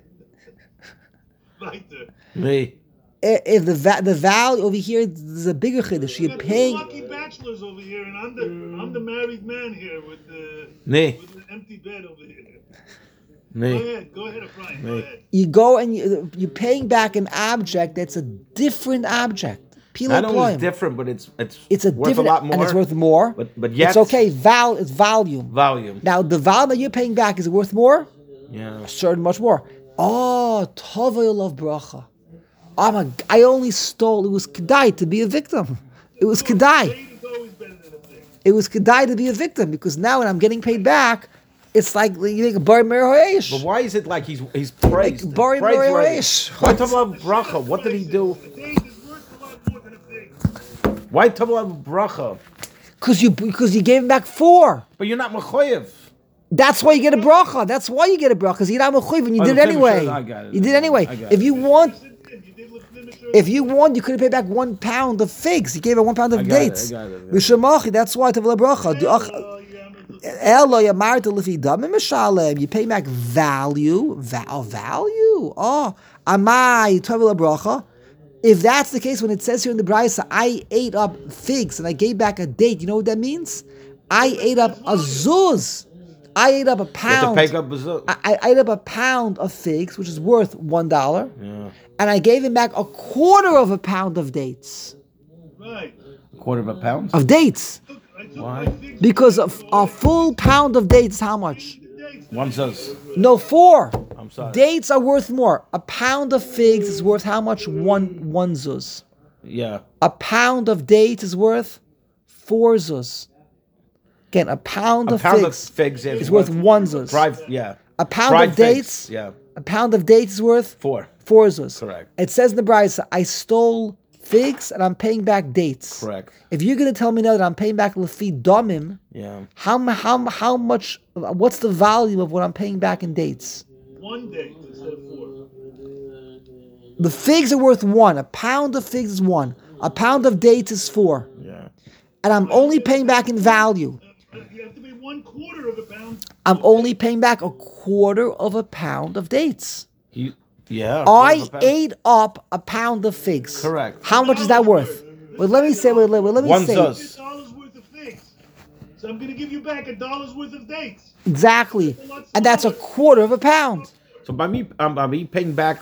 Right there. Me. If the value over here, there's a bigger chiddush. You're paying... lucky bachelors over here, and I'm the married man here with the empty bed over here. Go ahead, Ephraim. Go ahead. You go and you're paying back an object that's a different object. Not only it's different, but it's a worth different, a lot more. and it's worth more. But yet it's okay. It's volume. Volume. Now the volume that you're paying back, is it worth more? Yeah. Certain much more. Oh, Tovay love bracha. I only stole. It was kedai to be a victim. It was kedai. It was kedai to be a victim because now when I'm getting paid back. It's like you make a bar merhoish. But why is it like he's praised? Like bar merhoish. Why Tavla bracha? What did he do? Why Tavla bracha? Because you gave him back 4. But you're not mechoyev. That's why you get a bracha. That's why you get a bracha. Because you're not mechoyev and you did it anyway. I got it. You did it anyway. If you want, you could have paid back 1 pound of figs. You gave her 1 pound of dates. I got it. That's why Tavla bracha. You pay back value. Value. Oh, amai tavla bracha. If that's the case, when it says here in the Brisa, I ate up figs and I gave back a date. You know what that means? I ate up a zuz. I ate up a pound. I ate up a pound of figs, which is worth $1. Yeah. And I gave him back a quarter of a pound of dates. Right. A quarter of a pound? Of dates. Why? Because a full pound of dates is how much? 1 zuz. No, 4. I'm sorry. Dates are worth more. A pound of figs is worth how much? One zuz. Yeah. A pound of dates is worth 4 zuz. Again, a pound of figs is worth 1 zuz. Yeah. A pound Fried of dates. figs, yeah. A pound of dates is worth 4. 4 zuz. Correct. It says in the Brisa, I stole figs and I'm paying back dates. Correct. If you're going to tell me now that I'm paying back lefi domim, Yeah. how much? What's the value of what I'm paying back in dates? 1 date instead of 4. The figs are worth 1. A pound of figs is 1. A pound of dates is 4. Yeah. And I'm only paying back in value. You have to be 1/4 of a pound. I'm only paying back a quarter of a pound of dates. Yeah. I ate up a pound of figs. Correct. How much is that worth? Well, let me say. Let me One say. zuz. $1 worth of figs. So I'm going to give you back $1 worth of dates. Exactly, and that's a quarter of a pound. So by me paying back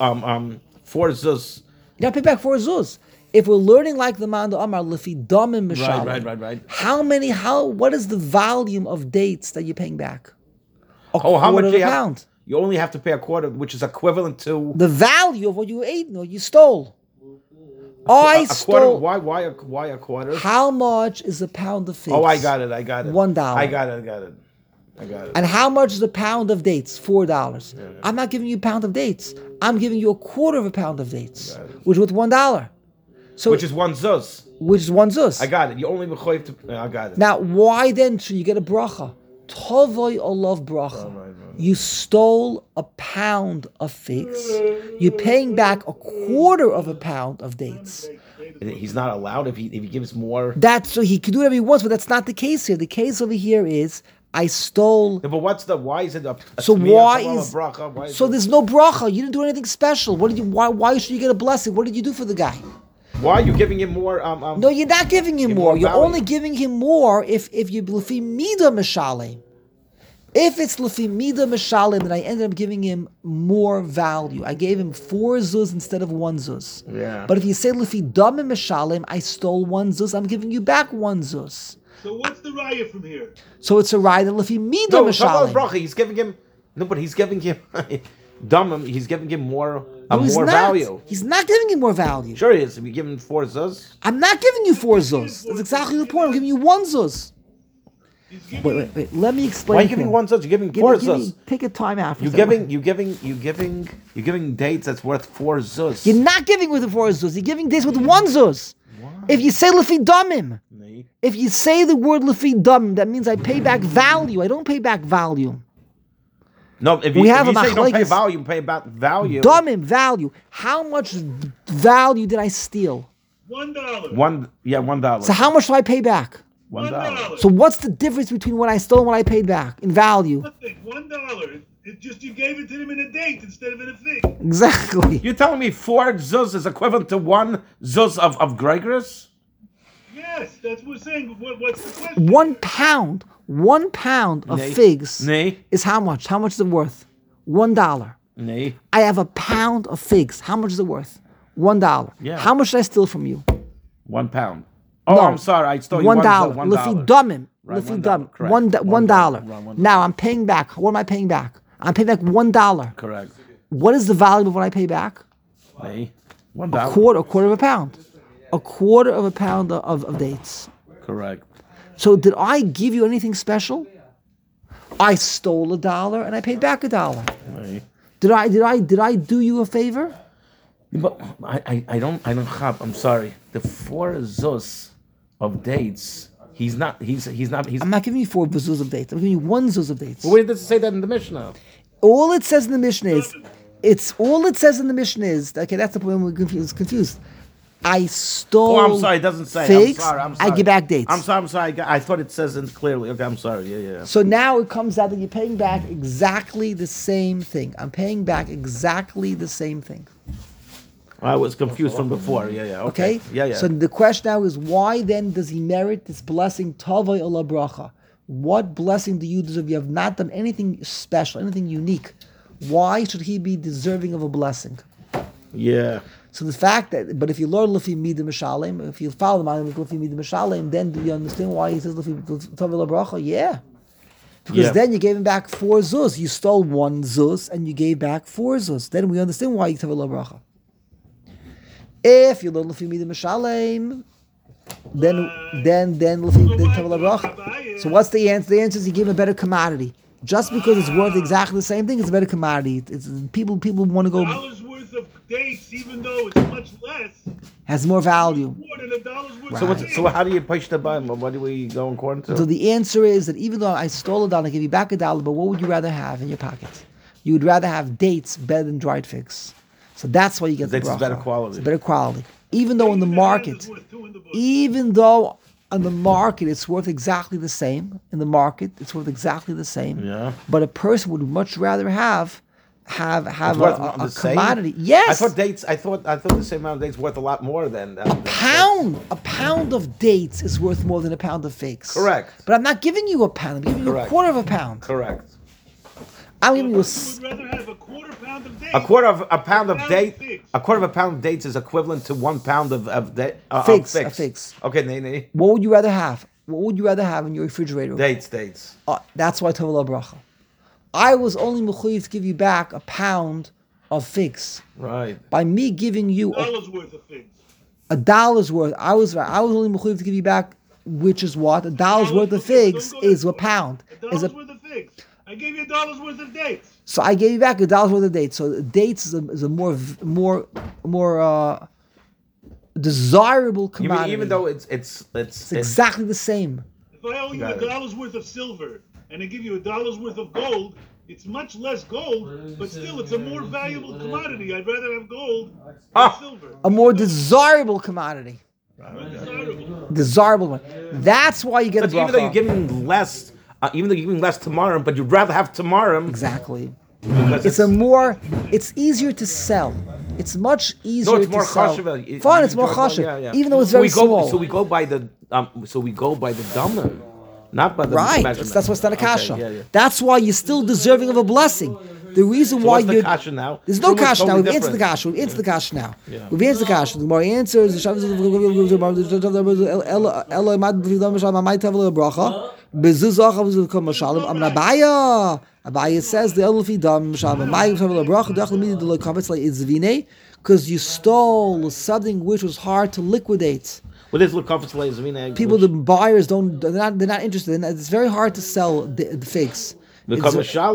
4 zuz. You got to pay back 4 zuz. If we're learning like the man Amar lefi damim mishalim, Right. What is the volume of dates that you're paying back? How much of do a you have? pound. You only have to pay a quarter, which is equivalent to The value of what you ate or you stole. I a quarter. stole. Why a quarter? How much is a pound of figs? Oh, I got it. $1. I got it. And how much is a pound of dates? $4. I'm not giving you a pound of dates. I'm giving you a quarter of a pound of dates, which is worth $1. So, Which is 1 zuz. which is 1 zuz. I got it. You only mechoyev to. I got it. Now, why then should you get a bracha? Tovoi olav bracha. You stole a pound of figs. You're paying back a quarter of a pound of dates. He's not allowed if he gives more. That's so he could do whatever he wants, but that's not the case here. The case over here is I stole. Yeah, but why is it a So smiyah, why a is bracha? Why is so? it- There's no bracha. You didn't do anything special. What did you? Why should you get a blessing? What did you do for the guy? Why are you giving him more? No, you're not giving him more. more You're value. only giving him more if you lefi mida mishalim. If it's lefi mida mishalim, then I ended up giving him more value. I gave him 4 zuz instead of 1 zuz. Yeah. But if you say lefi damim mishalim, I stole 1 zuz. I'm giving you back 1 zuz. So what's the raya from here? So it's a right that lefi mida No, talk about mishalim. bracha. He's giving him. No, but he's giving him. Dumb. He's giving him more. No, he's more not. value. He's not giving him more value. Sure, he is. If you give him 4 zuz. I'm not giving you 4 zuz. That's exactly the point. I'm giving you 1 zuz. He's giving Wait. Let me explain. Why are you to giving you. 1 zuz? You're giving Give 4 me- zuz. Take a time out. for a You're second. giving dates that's worth 4 zuz. You're not giving with the 4 zuz. You're giving this with 1 zuz. If you say lefi damim, if you say the word lefi damim, that means I pay back value. I don't pay back value. No, if We you, have if you a say you don't pay machlekes- value, you pay back value. Damim, value. How much value did I steal? $1. $1. So how much do I pay back? $1. So what's the difference between what I stole and what I paid back in value? Nothing. $1. It just you gave it to him in a date instead of in a fig. Exactly. You're telling me 4 zuz is equivalent to 1 zuz of Gregorus? Yes, that's what we're saying. What's the question? 1 pound. 1 pound of Nee. figs Nee. is how much? How much is it worth? $1. Nee. I have a pound of figs. How much is it worth? $1. Yeah. How much did I steal from you? 1 pound. Oh, No. I'm sorry. I stole you $1. $1. Lefi damim. Right, Lefi $1, damim. correct. $1. $1. Now I'm paying back. What am I paying back? I'm paying back $1. Correct. What is the value of what I pay back? Nee. $1. A quarter of a pound. A quarter of a pound of dates. Correct. So did I give you anything special? I stole $1 and I paid back $1. Nee. Did I do you a favor? But I don't have. I'm sorry. The 4 zuz of dates. He's not. I'm not giving you 4 zuz of dates. I'm giving you 1 zuz of dates. Where does it say that in the Mishnah? All it says in the Mishnah is, okay, that's the point we're confused. I stole Oh, I'm sorry. It doesn't say. figs, I'm sorry. I give back dates. I'm sorry. I thought it says it clearly. Okay, I'm sorry. Yeah. So now it comes out that you're paying back exactly the same thing. I'm paying back exactly the same thing. I was confused from before. Yeah. Okay. Yeah. So the question now is, why then does he merit this blessing, Tavai Ola Bracha? What blessing do you deserve? You have not done anything special, anything unique. Why should he be deserving of a blessing? Yeah. So the fact that, but if you learn Lefi Mida Mishalim, if you follow the mind of Lefi Mida Mishalim, then do you understand why he says Lefi Tavai Ola Bracha? Yeah. Because then you gave him back 4 zuz. You stole 1 zuz and you gave back 4 zuz. Then we understand why you Tavai Ola Bracha. If you learn Lefi Mida Mishalim, then Tavei Bracha. So what's the answer? The answer is he gave him a better commodity. Just because it's worth exactly the same thing, it's a better commodity. It's people want to go $1 worth of dates, even though it's much less, has more value. more than $1 worth So of what's, dates. so how do you push the button? What do we go according to? So the answer is that even though I stole $1, I give you back $1, but what would you rather have in your pocket? You would rather have dates better than dried figs. So that's why you get the Dates is bracha. better quality. It's better quality. Even though in the market, Worth 2 in the bush. even though on the market it's worth exactly the same. In the market, it's worth exactly the same. Yeah. But a person would much rather have It's a worth the same? commodity. Yes. I thought the same amount of dates worth a lot more than A pound of dates is worth more than a pound of figs. Correct. But I'm not giving you a pound. I'm giving you a Correct. quarter of a pound. Correct. I'm giving you a. You would rather have a quarter pound of dates. A quarter of a pound of Pound date. figs. A quarter of a pound of dates is equivalent to 1 pound of Figs, figs. of figs. Okay, nee. What would you rather have? What would you rather have in your refrigerator? Dates. That's why Tovah bracha. I was only mechuyev to give you back a pound of figs. Right. By me giving you $1 worth of figs. $1 worth, I was only mechuyev to give you back, which is what $1 worth of figs is a pound. Is $1 a worth of figs. I gave you $1 worth of dates. So I gave you back $1 worth of dates. So dates is a more desirable commodity. Even though it's exactly the same. If I owe you Got it. $1 worth of silver and I give you $1 worth of gold, it's much less gold, but still it's a more valuable commodity. I'd rather have gold than silver. A more desirable commodity. Desirable. Desirable one. That's why you get a But even though you're bracha. giving less, tomorrow, but you'd rather have tomorrow. Exactly. Because It's easier to sell. It's much easier No, it's more to sell. chashuv. Fine, it's more chashuv. Yeah. Even though it's very small. So we go by the damer, not by the Right. measurement. That's what's not a Okay, kasha. yeah. That's why you're still deserving of a blessing. The reason So why what's the you're kasha now? there's no Truma's kasha now. totally We've answered the different. kasha. We've answered the kasha now. Yeah. We've answered the kasha. The more answers. Abaya says the Elfi Dam because you stole something which was hard to liquidate. What is Lukafis Leizvine? People, the buyers they're not interested in it. It's very hard to sell the figs. But the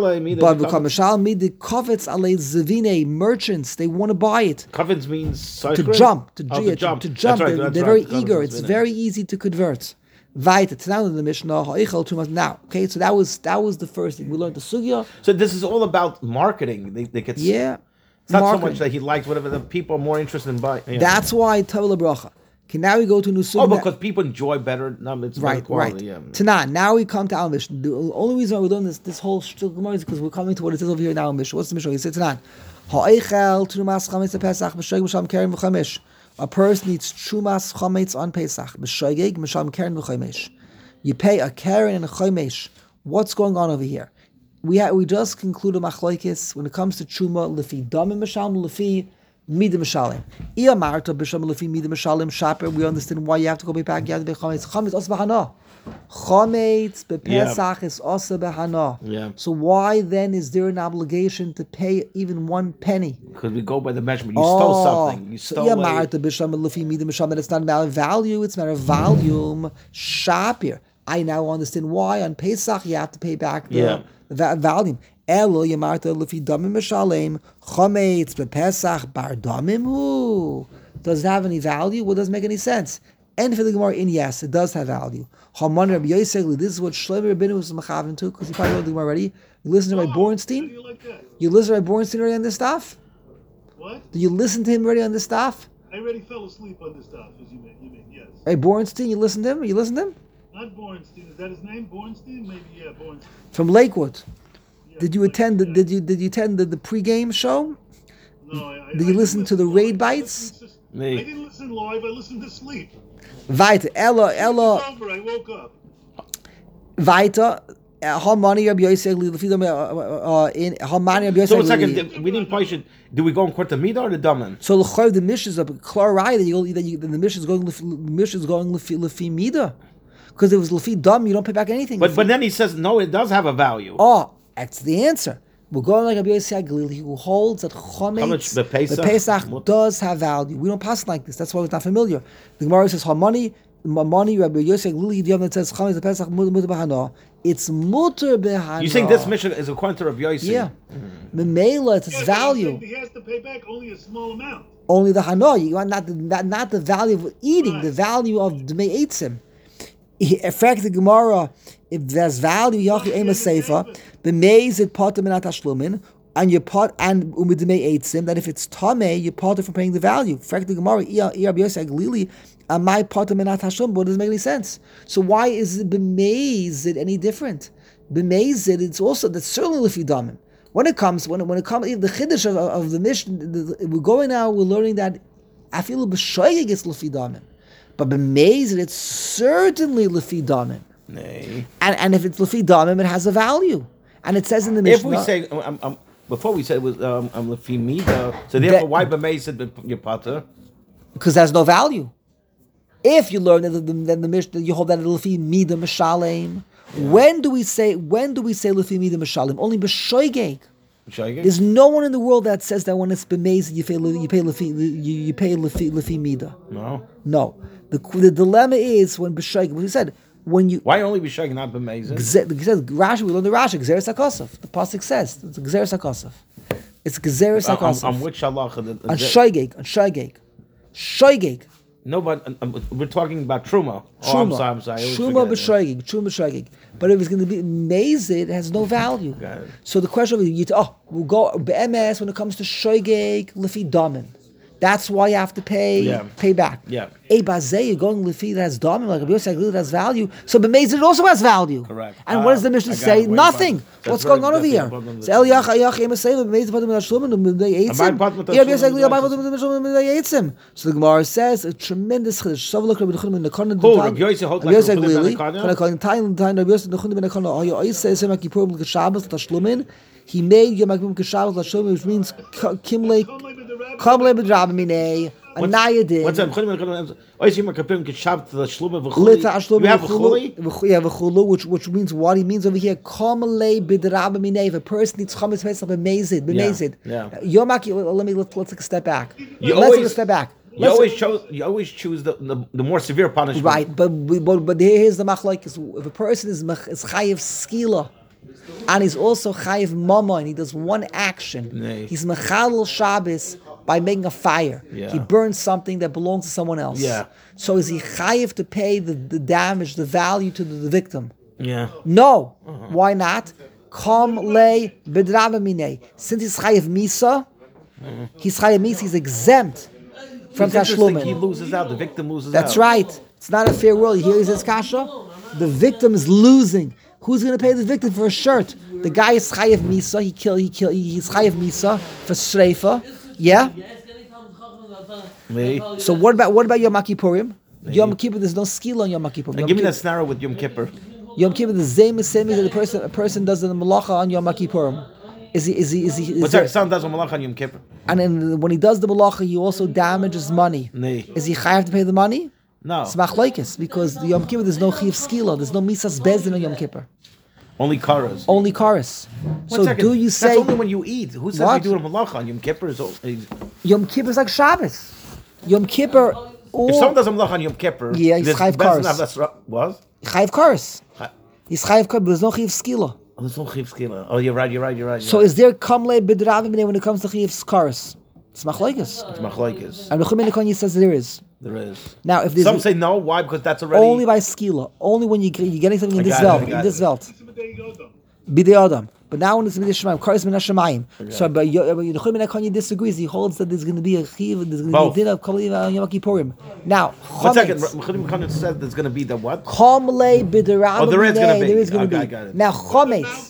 Kovitz alei Zavine merchants, they want to buy it. Kovitz means To jump. To jump. That's right, They're that's very right. eager. Kovitz It's Zavine. very easy to convert. Weiter. Now in the Mishnah, now, okay, so that was the first thing. We learned the Sugya. So this is all about marketing. They get Yeah. It's not so Marketing. much that he likes whatever the people are more interested in buying. Yeah. That's why Tovah bracha. Okay, now we go to Nusugya. Oh, because people enjoy better. No, it's better Right. quality. Yeah. Tanan. Now we come to our Mishnah. The only reason why we're doing this whole shtil Gemara is because we're coming to what it says over here in our Mishnah. What's the Mishnah? He says Tanan. Ha'eichel trumas chametz Pesach b'shoig b'sham keren v'chamesh. A person needs trumas chametz on Pesach b'shoig b'sham keren v'chamesh. You pay a keren and a chamesh. What's going on over here? We just concluded machlokes when it comes to truma lefi damim misham lefi midim mishalim. Iamarta b'sham lefi midim mishalim shaper. We understand why you have to go back. You have to be chametz. Chametz also b'hana. Chametz b'Pesach is also b'hana. Yeah. So why then is there an obligation to pay even 1 penny? Because we go by the measurement. You stole something. You stole so Iamarta b'sham lefi midim mishalim. That it's not a matter of value. It's a matter of volume. Shaper. I now understand why on Pesach you have to pay back the volume. Elo yamarta lefi damim mishalem chametz bepesach bar damim hu. Does it have any value? Well, it doesn't make any sense. And for the Gemara, yes, it does have value. Haman Rabbi Yosef, this is what Shlomo Rabbeinu was machavin to, because you probably know the Gemara already. You listen to Rabbi How do Bornstein. you like that? You listen to Rabbi Bornstein already on this stuff. What? Do you listen to him already on this stuff? I already fell asleep on this stuff, as you mean, yes. Rabbi Bornstein, you listen to him. You listen to him Not Bornstein. Is that his name? Bornstein? Maybe, yeah, Bornstein. from Lakewood. Yeah, Did you attend? Did you attend the pregame show? No, Did you listen to the raid bites? Me. I didn't listen live. I listened to sleep. Weiter, Ella, It's over. I woke up. weiter. Hamani Rabbi Yosef in Hamani Rabbi Yosef. So a second, we didn't push it. Do we go in court to Mida or the Daman? So the Mishnah is a clear right that the Mishnah is going lefi mida, because it was lefi dam. You don't pay back anything. But then he says no, it does have a value. Oh, that's the answer. We're going like Rabbi Yosef Galili, who holds that chametz the Pesach does have value. We don't pass like this. That's why it's not familiar. The Gemara says Hamani money. Rabbi Yosef Lili Yom that says chametz Pesach mutar b'hana. It's mutar b'hana. You think this mission is according to Rabbi Yosef? Yeah. Memela, it's its value. He has to pay back only a small amount. Only the hana. You want not the value of eating, the value of dmei eitzim. Effect the Gemara. If there's value, yachi ema seifa, b'meizid potem minat hashlumin. And you pot and umidmei eitzim that if it's tamei, you pot it for paying the value. Fact the Gemara, Rabbi Yosef Glili, and my pot minat hashum, but it doesn't make any sense. So why is it b'meizid any different? B'meizid, it's also that's certainly lefidamim. When it comes, the chiddush of the mission, we're going now. We're learning that afilu b'shoyeg is lefidamim, but b'meizid it's certainly lefidamim. And if it's lefidamim, it has a value, and it says in the Mishnah. If we say before we said it was lefi mida, so therefore why b'meizid your potter? Because there's no value. If you learn that the Mishnah, you hold that lefi mida mishalem. When do we say lefi mida mishalem? Only b'shoigeg. There's no one in the world that says that when it's b'meizid you pay lefi mida. No. The dilemma is when b'shoigeg. We said. Why only b'shoigeg, not b'meizid? Rashi, we learn the Rashi, Gzeres HaKosov. The pasuk says it's Gzeres HaKosov. It's Gzeres HaKosov. On which halacha? On shoigeg. No, but we're talking about truma. Truma. I'm sorry. Truma b'shoigeg. But if it's going to be meizid, it has no value. So the question is, we'll go be'emes when it comes to shoigeg lefi damin. That's why you have to pay back. Yeah. Bazeh, you're going lefi that has damim, like Rabbi Yosef that has value. So b'meizid also has value. Correct. And what does the Mishnah say? Nothing. What's going on over here? So El Yach Ema Seiva b'meizid patim minashlumin b'mei eitzim. Rabbi Yosef So the Gemara says a tremendous chiddush. So look, Rabbi Yehuda ben Nakana. Who? Rabbi Yosef holds like Rabbi Yehuda ben Nakana. Rabbi Yosef ben Nakana. Oy says Yom Kippur b'Shabbos tashlumin. He made Yom Kippur b'Shabbos tashlumin, which means kimlei. Kamle b'drab minei anayadin. What's that? You have v'chulu, which means what he means over here. Kamle b'drab minei. If a person needs chametz pesach b'meizid. Yom Kippur. Let's take a step back. Let's take a step back. You always choose the more severe punishment. Right, but here's the machlokes. If a person is chayiv skila, and he's also chayiv mama, and he does one action, he's mechalel Shabbos by making a fire. He burns something that belongs to someone else. So is he chayiv to pay the damage, the value to the victim? No. Why not? Kam le bedrava minei. Since he's chayiv misa, he's exempt from tashlumin. He loses out. The victim loses out. That's right. It's not a fair world. Here is his kasha. The victim is losing. Who's going to pay the victim for a shirt? The guy is chayiv misa. He's chayiv misa for shreifa. Yeah. So what about Yom Kippurim? Yom Kippur, there's no skill on Yom Kippur. Give me that scenario with Yom Kippur. Yom Kippur, the same that a person does the malacha on Yom Kippurim. Is he? What's that? Son does a malacha on Yom Kippur. And then when he does the malacha, he also damages money. Is he chayav to pay the money? No. It's machlokes because the Yom Kippur there's no chiv skila, there's no misas bezdin on Yom Kippur. Only karas. Only karas. So do you say that's only when you eat? Who says you do a malacha on Yom Kippur? Yom Kippur is like Shabbos. Yom Kippur. If someone does a malacha on Yom Kippur, he's chayiv karas. What? Chayiv karas. He's chayiv karas, but there's no chiv skila. Oh, there's no chiv skila. Oh, you're right. So is there kamle b'dravim when it comes to chiv karas? It's machlokes. And the Chumei Nekonya says there is. There is. Now, if there's some say no, why? Because that's already only by skila. Only when you're getting something in this velt. Bidei Adam. But now when it's Bidei Shemayim, Karas Min HaShemayim. So, but Chumei Nekonya disagrees. He holds that there's going to be a chiv, there's going to be a din of Kol Yom Kippurim. Now, one second. Chumei Nekonya said there's going to be the what? Kamle b'derab. Oh, there is going to be. There is going to be. Now, Chometz.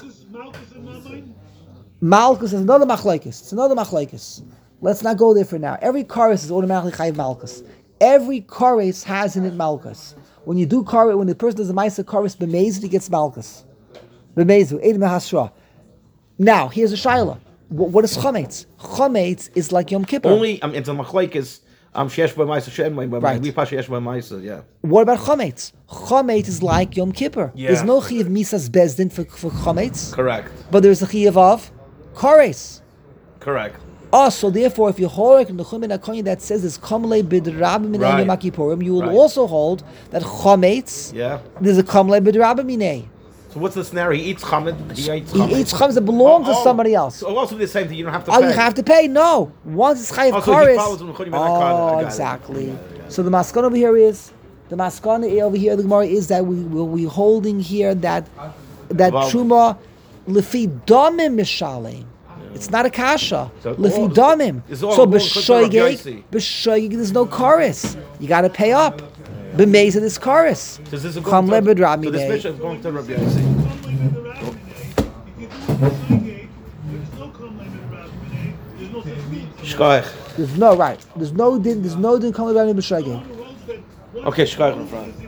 Malchus is another machlokes. It's another machlokes. Let's not go there for now. Every chorus is automatically chayiv malchus. Every chorus has in it malchus. When you do chorus, when the person does a ma'aser chorus b'meizid, he gets malchus. B'meizid, eid mehasra. Now, here's a shaila. What is chometz? Chometz is like Yom Kippur. Only it's a machlokes. Sheyesh b'ma'aser, she'en b'ma'aser. We pass sheyesh b'ma'aser. Yeah. What about chometz? Chometz is like Yom Kippur. There's no chiyav misas bezdin for chometz. Correct. But there's a chiyav of chorus. Correct. Also, therefore, if you hold in the Chumin HaKoyin that says it's Kamle B'Drabim Minei Right. Yom Kippurim, you will Right. also hold that Chometz, Yeah. there's a Kamle B'Drabim Minei. So what's the scenario? He eats chametz. He eats He chametz. eats chametz that belongs to somebody else. So also the same thing. You don't have to Oh, pay. you have to pay? No. Once it's chayiv Also, he kares. follows him, Chunim HaKoyin. I Oh, got it. exactly. So the maskana over here is the Gemara is that we holding here that Well, truma lefi damim mishalem. It's not a kasha. So Lefi all- damim. it's all So going to Rabbi Yossi. b'shoigeg there's no chorus. You got to pay up. B'meza this chorus. So this is Cham going to, lebed rami so this day. mission is going to Rabbi Yossi. If you do it Sugate, there's no Kamle B'Drabim Minei. There's no such thing. Shkoich. There's no right. There's no din come about b'shoigeg. Okay, Shkoich in front.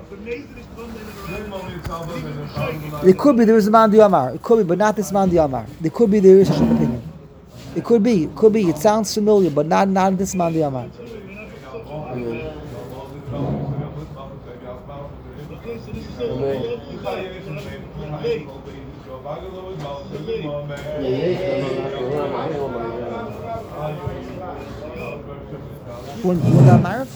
It could be there is a man Yamar. It could be, but not this man Yamar. There could be there is such an opinion. It could be. It could be. It sounds familiar, but not this man Yamar. When that Marav?